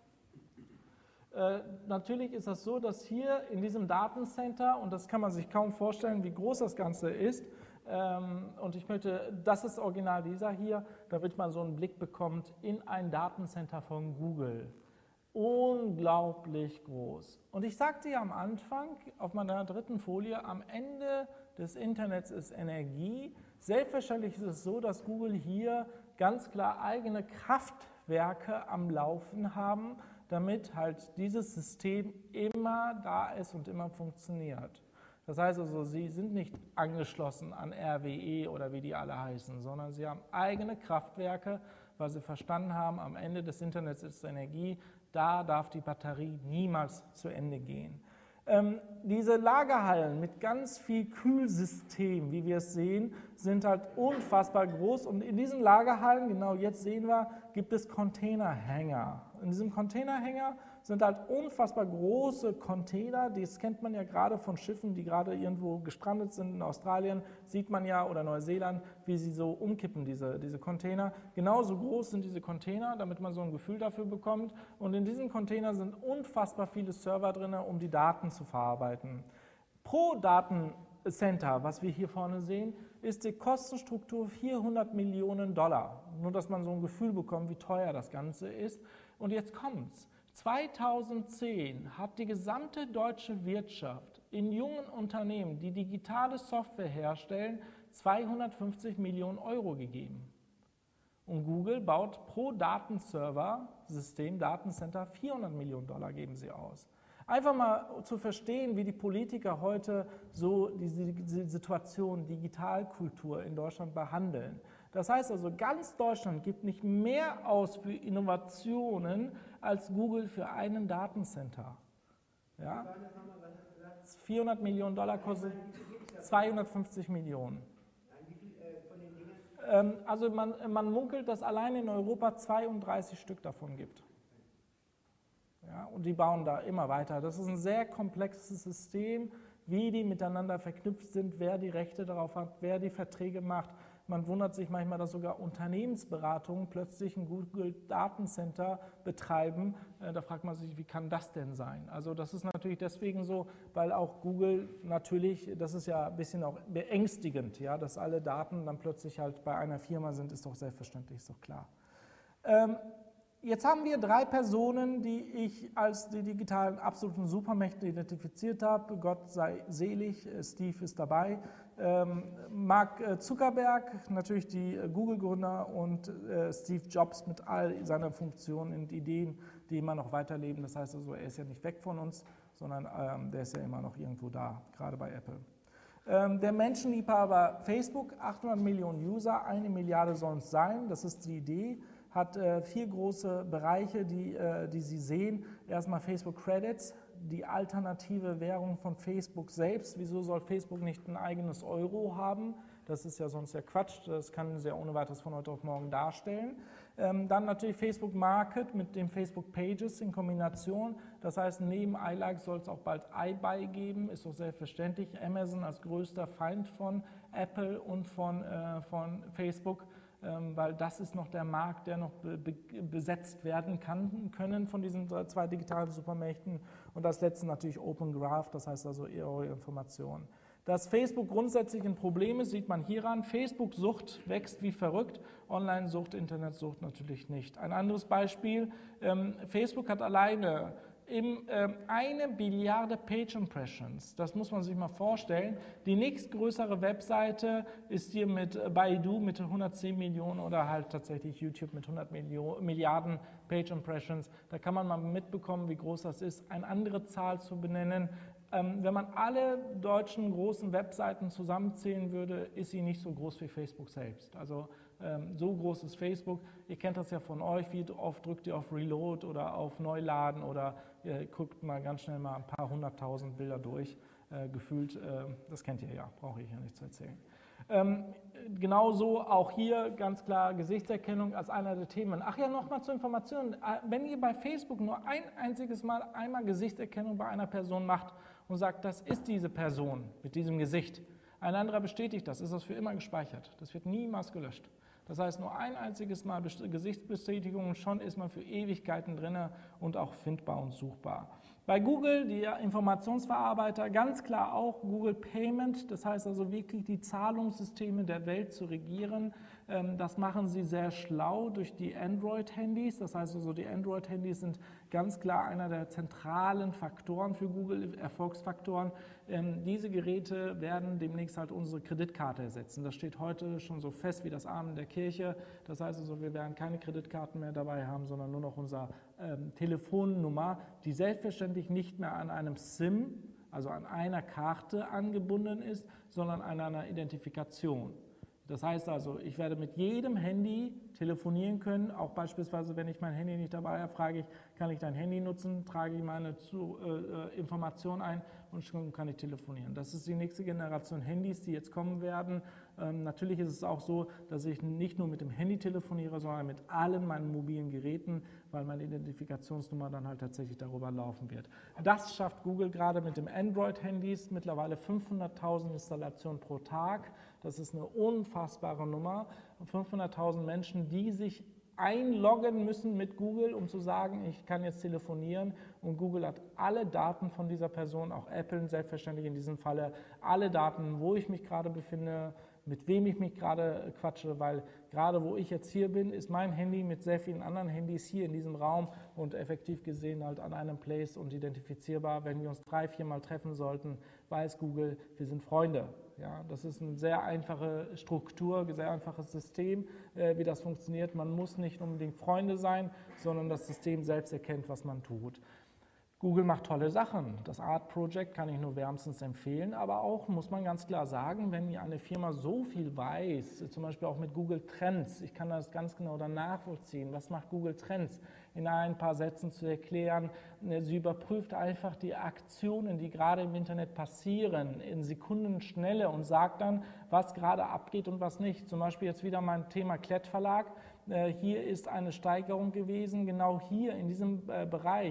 Äh, natürlich ist das so, dass hier in diesem Datencenter, und das kann man sich kaum vorstellen, wie groß das Ganze ist, ähm, und ich möchte, das ist original dieser hier, damit man so einen Blick bekommt in ein Datencenter von Google. Unglaublich groß. Und ich sagte ja am Anfang, auf meiner dritten Folie, am Ende des Internets ist Energie. Selbstverständlich ist es so, dass Google hier ganz klar eigene Kraftwerke am Laufen haben, damit halt dieses System immer da ist und immer funktioniert. Das heißt also, sie sind nicht angeschlossen an R W E oder wie die alle heißen, sondern sie haben eigene Kraftwerke, weil sie verstanden haben, am Ende des Internets ist Energie, da darf die Batterie niemals zu Ende gehen. Ähm, diese Lagerhallen mit ganz viel Kühlsystem, wie wir es sehen, sind halt unfassbar groß und in diesen Lagerhallen, genau jetzt sehen wir, gibt es Containerhänger. In diesem Containerhänger sind halt unfassbar große Container, das kennt man ja gerade von Schiffen, die gerade irgendwo gestrandet sind in Australien, sieht man ja, oder Neuseeland, wie sie so umkippen, diese, diese Container. Genauso groß sind diese Container, damit man so ein Gefühl dafür bekommt. Und in diesen Container sind unfassbar viele Server drin, um die Daten zu verarbeiten. Pro Datencenter, was wir hier vorne sehen, ist die Kostenstruktur vierhundert Millionen Dollar. Nur, dass man so ein Gefühl bekommt, wie teuer das Ganze ist. Und jetzt kommt's. zweitausendzehn hat die gesamte deutsche Wirtschaft in jungen Unternehmen, die digitale Software herstellen, zweihundertfünfzig Millionen Euro gegeben. Und Google baut pro Datenserver-System, Datencenter, vierhundert Millionen Dollar geben sie aus. Einfach mal zu verstehen, wie die Politiker heute so diese, diese Situation, Digitalkultur in Deutschland behandeln. Das heißt also, ganz Deutschland gibt nicht mehr aus für Innovationen als Google für einen Datencenter. Ja? vierhundert Millionen Dollar kostet zweihundertfünfzig Millionen. Ähm, also man, man munkelt, dass allein in Europa zweiunddreißig Stück davon gibt. Ja, und die bauen da immer weiter. Das ist ein sehr komplexes System, wie die miteinander verknüpft sind, wer die Rechte darauf hat, wer die Verträge macht. Man wundert sich manchmal, dass sogar Unternehmensberatungen plötzlich ein Google Datencenter betreiben. Da fragt man sich, wie kann das denn sein? Also das ist natürlich deswegen so, weil auch Google natürlich, das ist ja ein bisschen auch beängstigend, ja, dass alle Daten dann plötzlich halt bei einer Firma sind, ist doch selbstverständlich, ist doch klar. Ähm, Jetzt haben wir drei Personen, die ich als die digitalen absoluten Supermächte identifiziert habe. Gott sei selig, Steve ist dabei. Ähm, Mark Zuckerberg, natürlich die Google-Gründer und äh, Steve Jobs mit all seinen Funktionen und Ideen, die immer noch weiterleben. Das heißt also, er ist ja nicht weg von uns, sondern ähm, der ist ja immer noch irgendwo da, gerade bei Apple. Ähm, der Menschenliebhaber Facebook, achthundert Millionen User, eine Milliarde sollen es sein, das ist die Idee. Hat äh, vier große Bereiche, die, äh, die Sie sehen. Erstmal Facebook Credits, die alternative Währung von Facebook selbst. Wieso soll Facebook nicht ein eigenes Euro haben? Das ist ja sonst ja Quatsch, das kann sie ja ohne weiteres von heute auf morgen darstellen. Ähm, dann natürlich Facebook Market mit dem Facebook Pages in Kombination. Das heißt, neben iLike soll es auch bald iBuy geben, ist doch selbstverständlich. Amazon als größter Feind von Apple und von, äh, von Facebook, weil das ist noch der Markt, der noch be besetzt werden kann können von diesen zwei digitalen Supermächten. Und das letzte natürlich Open Graph, das heißt also eure Informationen. Dass Facebook grundsätzlich ein Problem ist, sieht man hieran. Facebook-Sucht wächst wie verrückt, Online-Sucht, Internetsucht natürlich nicht. Ein anderes Beispiel, ähm, Facebook hat alleine im, ähm, eine Billiarde Page Impressions. Das muss man sich mal vorstellen. Die nächstgrößere Webseite ist hier mit Baidu mit hundertzehn Millionen oder halt tatsächlich YouTube mit hundert Millionen, Milliarden Page Impressions. Da kann man mal mitbekommen, wie groß das ist. Eine andere Zahl zu benennen, ähm, wenn man alle deutschen großen Webseiten zusammenzählen würde, ist sie nicht so groß wie Facebook selbst. Also ähm, so groß ist Facebook. Ihr kennt das ja von euch, wie oft drückt ihr auf Reload oder auf Neuladen oder ihr guckt mal ganz schnell mal ein paar hunderttausend Bilder durch, äh, gefühlt. Äh, das kennt ihr ja, brauche ich ja nicht zu erzählen. Ähm, genauso auch hier ganz klar Gesichtserkennung als einer der Themen. Ach ja, nochmal zur Information. Wenn ihr bei Facebook nur ein einziges Mal einmal Gesichtserkennung bei einer Person macht und sagt, das ist diese Person mit diesem Gesicht, ein anderer bestätigt das, ist das für immer gespeichert. Das wird niemals gelöscht. Das heißt, nur ein einziges Mal Gesichtsbestätigung, schon ist man für Ewigkeiten drin und auch findbar und suchbar. Bei Google, die Informationsverarbeiter, ganz klar auch Google Payment, das heißt also wirklich die Zahlungssysteme der Welt zu regieren. Das machen sie sehr schlau durch die Android-Handys. Das heißt also, die Android-Handys sind ganz klar einer der zentralen Faktoren für Google, Erfolgsfaktoren. Diese Geräte werden demnächst halt unsere Kreditkarte ersetzen. Das steht heute schon so fest wie das Amen der Kirche. Das heißt also, wir werden keine Kreditkarten mehr dabei haben, sondern nur noch unsere ähm, Telefonnummer, die selbstverständlich nicht mehr an einem SIM, also an einer Karte angebunden ist, sondern an einer Identifikation. Das heißt also, ich werde mit jedem Handy telefonieren können, auch beispielsweise, wenn ich mein Handy nicht dabei habe, frage ich, kann ich dein Handy nutzen, trage ich meine zu, äh, Information ein und schon kann ich telefonieren. Das ist die nächste Generation Handys, die jetzt kommen werden. Ähm, natürlich ist es auch so, dass ich nicht nur mit dem Handy telefoniere, sondern mit allen meinen mobilen Geräten, weil meine Identifikationsnummer dann halt tatsächlich darüber laufen wird. Das schafft Google gerade mit dem Android-Handys, mittlerweile fünfhunderttausend Installationen pro Tag. Das ist eine unfassbare Nummer. fünfhunderttausend Menschen, die sich einloggen müssen mit Google, um zu sagen, ich kann jetzt telefonieren, und Google hat alle Daten von dieser Person, auch Apple selbstverständlich in diesem Falle, alle Daten, wo ich mich gerade befinde, mit wem ich mich gerade quatsche, weil gerade wo ich jetzt hier bin, ist mein Handy mit sehr vielen anderen Handys hier in diesem Raum und effektiv gesehen halt an einem Place und identifizierbar. Wenn wir uns drei, viermal treffen sollten, weiß Google, wir sind Freunde. Ja, das ist eine sehr einfache Struktur, sehr einfaches System, äh, wie das funktioniert. Man muss nicht unbedingt Freunde sein, sondern das System selbst erkennt, was man tut. Google macht tolle Sachen. Das Art Project kann ich nur wärmstens empfehlen, aber auch, muss man ganz klar sagen, wenn eine Firma so viel weiß, zum Beispiel auch mit Google Trends, ich kann das ganz genau dann nachvollziehen, was macht Google Trends, in ein paar Sätzen zu erklären. Sie überprüft einfach die Aktionen, die gerade im Internet passieren, in Sekundenschnelle und sagt dann, was gerade abgeht und was nicht. Zum Beispiel jetzt wieder mein Thema Klett Verlag. Hier ist eine Steigerung gewesen, genau hier in diesem Bereich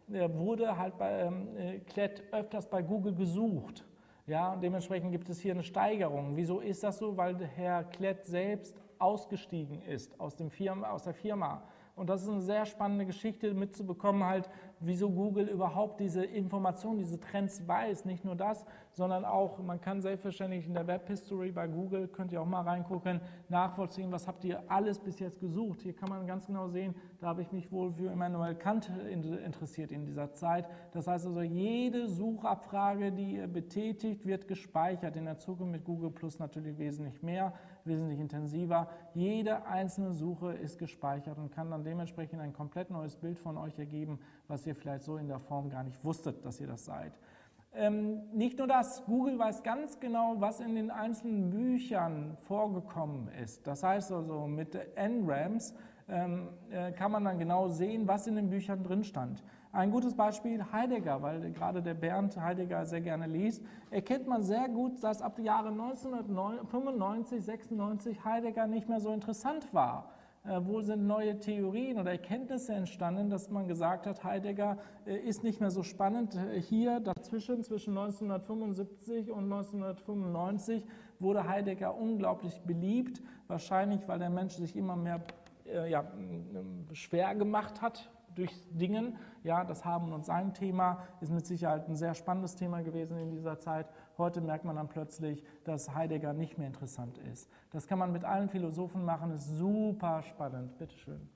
wurde halt bei ähm, Klett öfters bei Google gesucht. Ja, und dementsprechend gibt es hier eine Steigerung. Wieso ist das so? Weil Herr Klett selbst ausgestiegen ist aus, dem Firma, aus der Firma. Und das ist eine sehr spannende Geschichte mitzubekommen, halt, wieso Google überhaupt diese Informationen, diese Trends weiß. Nicht nur das, sondern auch, man kann selbstverständlich in der Web History bei Google, könnt ihr auch mal reingucken, nachvollziehen, was habt ihr alles bis jetzt gesucht. Hier kann man ganz genau sehen, da habe ich mich wohl für Immanuel Kant interessiert in dieser Zeit. Das heißt also, jede Suchabfrage, die ihr betätigt, wird gespeichert. In der Zukunft mit Google Plus natürlich wesentlich mehr, wesentlich intensiver. Jede einzelne Suche ist gespeichert und kann dann dementsprechend ein komplett neues Bild von euch ergeben, was ihr vielleicht so in der Form gar nicht wusstet, dass ihr das seid. Ähm, nicht nur das, Google weiß ganz genau, was in den einzelnen Büchern vorgekommen ist. Das heißt also, mit N RAMs ähm, äh, kann man dann genau sehen, was in den Büchern drin stand. Ein gutes Beispiel Heidegger, weil gerade der Bernd Heidegger sehr gerne liest, erkennt man sehr gut, dass ab den Jahren neunzehnhundertfünfundneunzig, sechsundneunzig Heidegger nicht mehr so interessant war. Äh, wo sind neue Theorien oder Erkenntnisse entstanden, dass man gesagt hat, Heidegger äh, ist nicht mehr so spannend. Äh, hier dazwischen, zwischen neunzehnhundertfünfundsiebzig und neunzehnhundertfünfundneunzig, wurde Heidegger unglaublich beliebt, wahrscheinlich, weil der Mensch sich immer mehr äh, ja, schwer gemacht hat, durchdingen. Ja, das Haben und Sein Thema ist mit Sicherheit ein sehr spannendes Thema gewesen in dieser Zeit. Heute merkt man dann plötzlich, dass Heidegger nicht mehr interessant ist. Das kann man mit allen Philosophen machen, ist super spannend. Bitte schön.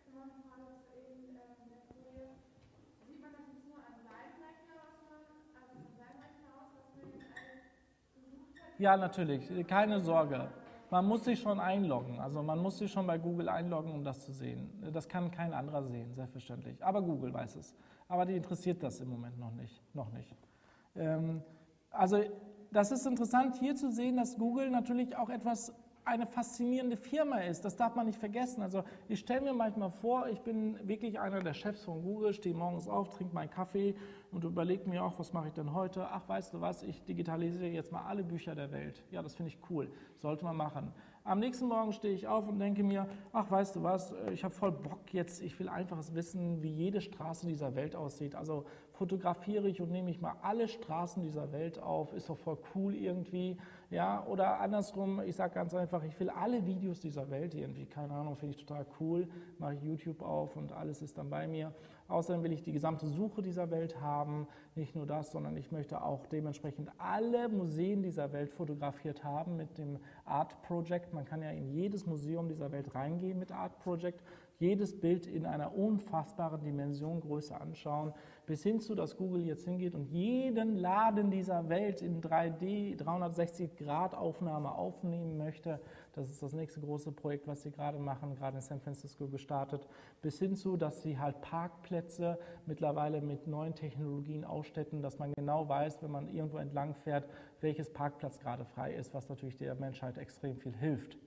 Ja, natürlich, keine Sorge. Man muss sich schon einloggen, also man muss sich schon bei Google einloggen, um das zu sehen. Das kann kein anderer sehen, selbstverständlich. Aber Google weiß es. Aber die interessiert das im Moment noch nicht. Noch nicht. Ähm, also das ist interessant hier zu sehen, dass Google natürlich auch etwas eine faszinierende Firma ist. Das darf man nicht vergessen. Also ich stelle mir manchmal vor, ich bin wirklich einer der Chefs von Google, stehe morgens auf, trinke meinen Kaffee und überlege mir auch, was mache ich denn heute? Ach, weißt du was, ich digitalisiere jetzt mal alle Bücher der Welt. Ja, das finde ich cool, sollte man machen. Am nächsten Morgen stehe ich auf und denke mir, ach, weißt du was, ich habe voll Bock jetzt, ich will einfach wissen, wie jede Straße dieser Welt aussieht. Also fotografiere ich und nehme ich mal alle Straßen dieser Welt auf, ist doch voll cool irgendwie. Ja, oder andersrum, ich sage ganz einfach, ich will alle Videos dieser Welt irgendwie, keine Ahnung, finde ich total cool, mache ich YouTube auf und alles ist dann bei mir. Außerdem will ich die gesamte Suche dieser Welt haben, nicht nur das, sondern ich möchte auch dementsprechend alle Museen dieser Welt fotografiert haben mit dem Art Project. Man kann ja in jedes Museum dieser Welt reingehen mit Art Project, jedes Bild in einer unfassbaren Dimension, Größe anschauen, bis hin zu, dass Google jetzt hingeht und jeden Laden dieser Welt in drei D, dreihundertsechzig Grad Aufnahme aufnehmen möchte. Das ist das nächste große Projekt, was sie gerade machen, gerade in San Francisco gestartet, bis hin zu, dass sie halt Parkplätze mittlerweile mit neuen Technologien ausstatten, dass man genau weiß, wenn man irgendwo entlang fährt, welches Parkplatz gerade frei ist, was natürlich der Menschheit extrem viel hilft.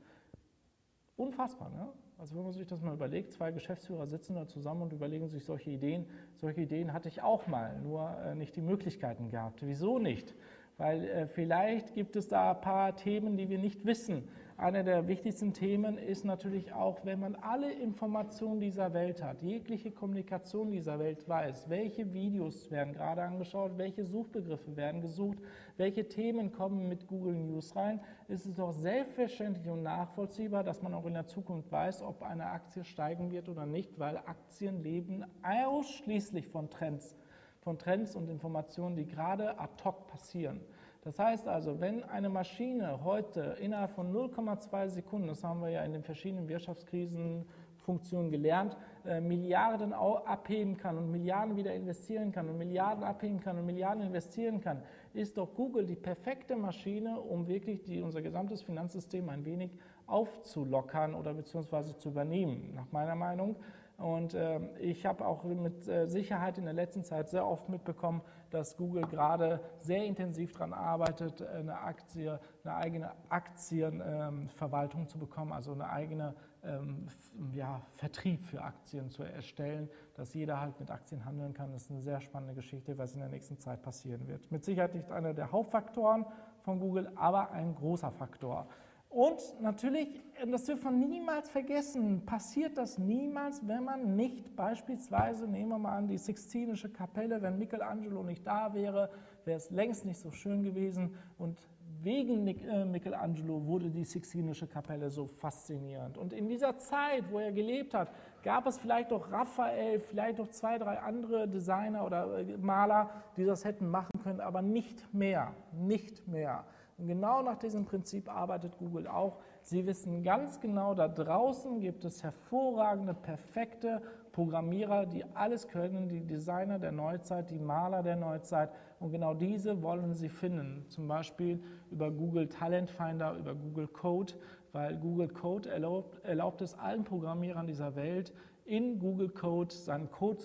Unfassbar, ne? Also wenn man sich das mal überlegt, zwei Geschäftsführer sitzen da zusammen und überlegen sich solche Ideen. Solche Ideen hatte ich auch mal, nur äh, nicht die Möglichkeiten gehabt. Wieso nicht? Weil äh, vielleicht gibt es da ein paar Themen, die wir nicht wissen. Einer der wichtigsten Themen ist natürlich auch, wenn man alle Informationen dieser Welt hat, jegliche Kommunikation dieser Welt weiß, welche Videos werden gerade angeschaut, welche Suchbegriffe werden gesucht, welche Themen kommen mit Google News rein, ist es doch selbstverständlich und nachvollziehbar, dass man auch in der Zukunft weiß, ob eine Aktie steigen wird oder nicht, weil Aktien leben ausschließlich von Trends, von Trends und Informationen, die gerade ad hoc passieren. Das heißt also, wenn eine Maschine heute innerhalb von null Komma zwei Sekunden, das haben wir ja in den verschiedenen Wirtschaftskrisenfunktionen gelernt, äh, Milliarden abheben kann und Milliarden wieder investieren kann und Milliarden abheben kann und Milliarden investieren kann, ist doch Google die perfekte Maschine, um wirklich die, unser gesamtes Finanzsystem ein wenig aufzulockern oder beziehungsweise zu übernehmen, nach meiner Meinung. Und äh, ich habe auch mit äh, Sicherheit in der letzten Zeit sehr oft mitbekommen, dass Google gerade sehr intensiv daran arbeitet, eine Aktie, eine eigene Aktienverwaltung ähm, zu bekommen, also eine eigene ähm, ja, Vertrieb für Aktien zu erstellen, dass jeder halt mit Aktien handeln kann. Das ist eine sehr spannende Geschichte, was in der nächsten Zeit passieren wird. Mit Sicherheit nicht einer der Hauptfaktoren von Google, aber ein großer Faktor. Und natürlich, das dürfen wir niemals vergessen, passiert das niemals, wenn man nicht beispielsweise, nehmen wir mal an, die Sixtinische Kapelle, wenn Michelangelo nicht da wäre, wäre es längst nicht so schön gewesen. Und wegen Michelangelo wurde die Sixtinische Kapelle so faszinierend. Und in dieser Zeit, wo er gelebt hat, gab es vielleicht auch Raphael, vielleicht auch zwei, drei andere Designer oder Maler, die das hätten machen können, aber nicht mehr, nicht mehr. Und genau nach diesem Prinzip arbeitet Google auch. Sie wissen ganz genau, da draußen gibt es hervorragende, perfekte Programmierer, die alles können, die Designer der Neuzeit, die Maler der Neuzeit. Und genau diese wollen sie finden, zum Beispiel über Google Talent Finder, über Google Code, weil Google Code erlaubt, erlaubt es allen Programmierern dieser Welt, in Google Code seinen Code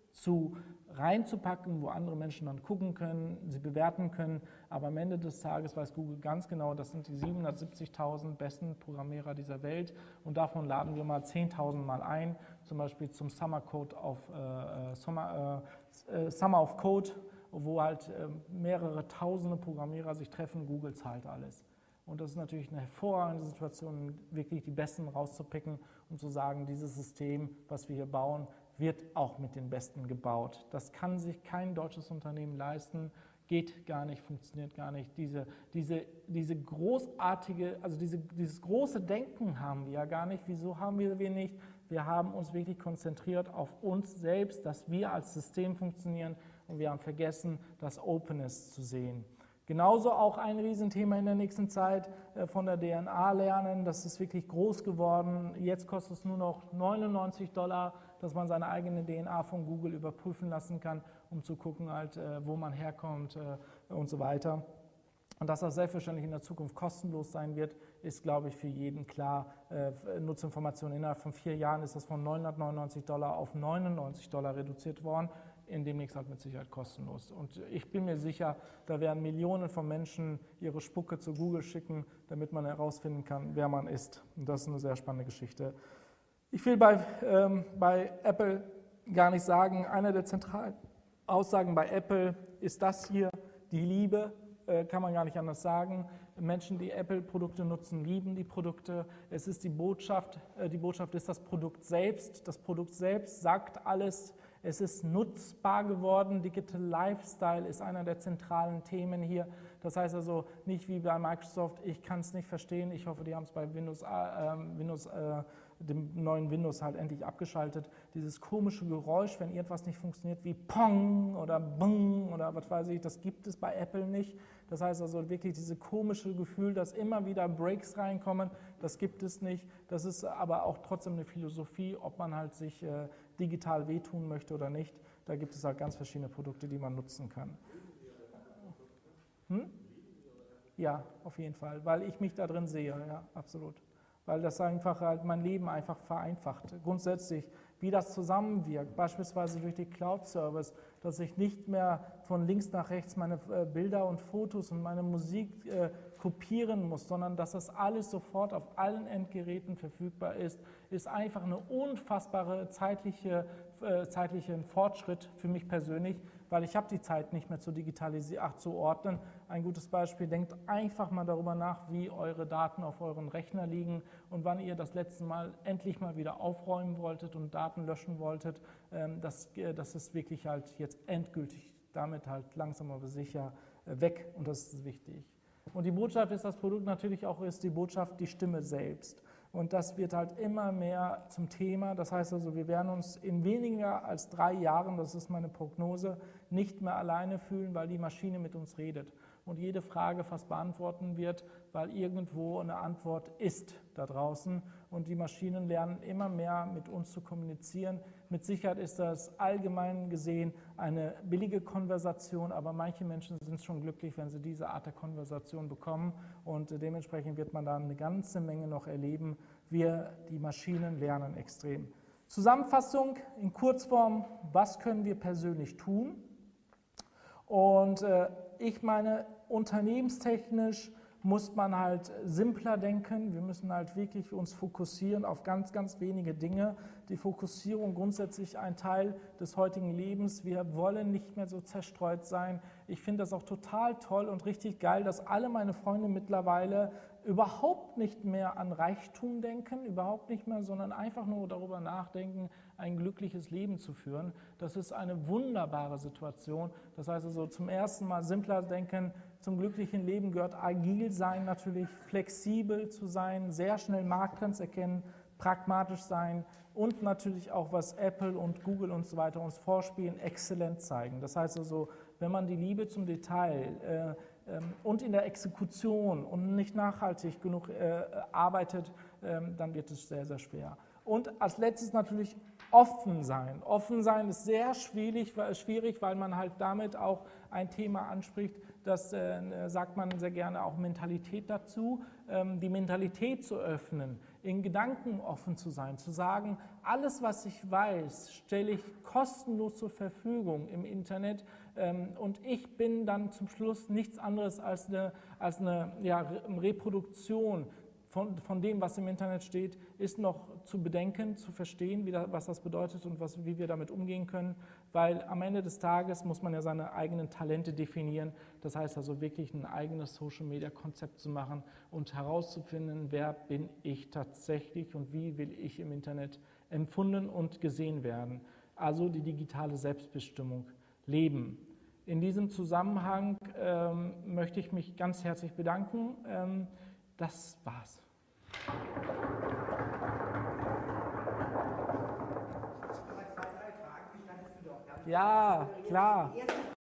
zu reinzupacken, wo andere Menschen dann gucken können, sie bewerten können. Aber am Ende des Tages weiß Google ganz genau, das sind die siebenhundertsiebzigtausend besten Programmierer dieser Welt und davon laden wir mal zehntausend Mal ein, zum Beispiel zum Summer Code auf äh, Summer, äh, Summer of Code, wo halt äh, mehrere tausende Programmierer sich treffen, Google zahlt alles. Und das ist natürlich eine hervorragende Situation, wirklich die Besten rauszupicken und zu sagen, dieses System, was wir hier bauen, wird auch mit den Besten gebaut. Das kann sich kein deutsches Unternehmen leisten, geht gar nicht, funktioniert gar nicht. Diese, diese, diese großartige, also diese, dieses große Denken haben wir ja gar nicht. Wieso haben wir nicht Wir haben uns wirklich konzentriert auf uns selbst, dass wir als System funktionieren und wir haben vergessen, das Openness zu sehen. Genauso auch ein Riesenthema in der nächsten Zeit äh, von der D N A lernen. Das ist wirklich groß geworden. Jetzt kostet es nur noch neunundneunzig Dollar, dass man seine eigene D N A von Google überprüfen lassen kann, um zu gucken, halt, äh, wo man herkommt äh, und so weiter. Und dass das selbstverständlich in der Zukunft kostenlos sein wird, ist, glaube ich, für jeden klar. Äh, Nutzinformationen innerhalb von vier Jahren ist das von neunhundertneunundneunzig Dollar auf neunundneunzig Dollar reduziert worden. In demnächst halt mit Sicherheit kostenlos. Und ich bin mir sicher, da werden Millionen von Menschen ihre Spucke zu Google schicken, damit man herausfinden kann, wer man ist. Und das ist eine sehr spannende Geschichte. Ich will bei, ähm, bei Apple gar nicht sagen, eine der zentralen Aussagen bei Apple ist das hier, die Liebe, äh, kann man gar nicht anders sagen. Menschen, die Apple-Produkte nutzen, lieben die Produkte. Es ist die Botschaft, äh, die Botschaft ist das Produkt selbst. Das Produkt selbst sagt alles. Es ist nutzbar geworden. Digital Lifestyle ist einer der zentralen Themen hier. Das heißt also nicht wie bei Microsoft, ich kann es nicht verstehen. Ich hoffe, die haben es bei Windows, äh, Windows äh, dem neuen Windows halt endlich abgeschaltet. Dieses komische Geräusch, wenn irgendwas nicht funktioniert, wie Pong oder Bong oder was weiß ich, das gibt es bei Apple nicht. Das heißt also wirklich dieses komische Gefühl, dass immer wieder Breaks reinkommen, das gibt es nicht. Das ist aber auch trotzdem eine Philosophie, ob man halt sich äh, digital wehtun möchte oder nicht. Da gibt es halt ganz verschiedene Produkte, die man nutzen kann. Hm? Ja, auf jeden Fall, weil ich mich da drin sehe, ja, absolut. Weil das einfach halt mein Leben einfach vereinfacht. Grundsätzlich, wie das zusammenwirkt, beispielsweise durch die Cloud-Service, dass ich nicht mehr von links nach rechts meine äh, Bilder und Fotos und meine Musik äh, kopieren muss, sondern dass das alles sofort auf allen Endgeräten verfügbar ist, ist einfach eine unfassbare zeitliche, äh, zeitlichen Fortschritt für mich persönlich, weil ich habe die Zeit nicht mehr zu digitalisieren, ach, zu ordnen. Ein gutes Beispiel, denkt einfach mal darüber nach, wie eure Daten auf euren Rechner liegen und wann ihr das letzte Mal endlich mal wieder aufräumen wolltet und Daten löschen wolltet. Ähm, das, das ist wirklich halt jetzt endgültig damit halt langsam aber sicher weg und das ist wichtig. Und die Botschaft ist, das Produkt natürlich auch ist die Botschaft, die Stimme selbst. Und das wird halt immer mehr zum Thema. Das heißt also, wir werden uns in weniger als drei Jahren, das ist meine Prognose, nicht mehr alleine fühlen, weil die Maschine mit uns redet und jede Frage fast beantworten wird, weil irgendwo eine Antwort ist da draußen. Und die Maschinen lernen immer mehr mit uns zu kommunizieren. Mit Sicherheit ist das allgemein gesehen eine billige Konversation, aber manche Menschen sind schon glücklich, wenn sie diese Art der Konversation bekommen. Und dementsprechend wird man da eine ganze Menge noch erleben. Wir, die Maschinen, lernen extrem. Zusammenfassung in Kurzform, was können wir persönlich tun? Und äh, ich meine, unternehmenstechnisch muss man halt simpler denken. Wir müssen halt wirklich uns fokussieren auf ganz, ganz wenige Dinge. Die Fokussierung grundsätzlich ein Teil des heutigen Lebens. Wir wollen nicht mehr so zerstreut sein. Ich finde das auch total toll und richtig geil, dass alle meine Freunde mittlerweile überhaupt nicht mehr an Reichtum denken, überhaupt nicht mehr, sondern einfach nur darüber nachdenken, ein glückliches Leben zu führen. Das ist eine wunderbare Situation. Das heißt also zum ersten Mal simpler denken. Zum glücklichen Leben gehört agil sein natürlich, flexibel zu sein, sehr schnell Markttrends erkennen, pragmatisch sein und natürlich auch, was Apple und Google und so weiter uns vorspielen, exzellent zeigen. Das heißt also, wenn man die Liebe zum Detail äh, ähm, und in der Exekution und nicht nachhaltig genug äh, arbeitet, äh, dann wird es sehr, sehr schwer. Und als letztes natürlich offen sein. Offen sein ist sehr schwierig, schwierig, weil man halt damit auch ein Thema anspricht, das äh, sagt man sehr gerne auch Mentalität dazu, ähm, die Mentalität zu öffnen, in Gedanken offen zu sein, zu sagen, alles, was ich weiß, stelle ich kostenlos zur Verfügung im Internet ähm, und ich bin dann zum Schluss nichts anderes als eine, als eine ja, Reproduktion Von, von dem, was im Internet steht, ist noch zu bedenken, zu verstehen, wie da, was das bedeutet und was, wie wir damit umgehen können, weil am Ende des Tages muss man ja seine eigenen Talente definieren. Das heißt also wirklich ein eigenes Social-Media-Konzept zu machen und herauszufinden, wer bin ich tatsächlich und wie will ich im Internet empfunden und gesehen werden. Also die digitale Selbstbestimmung leben. In diesem Zusammenhang ähm, möchte ich mich ganz herzlich bedanken. Ähm, das war's. Ja, klar. Die erste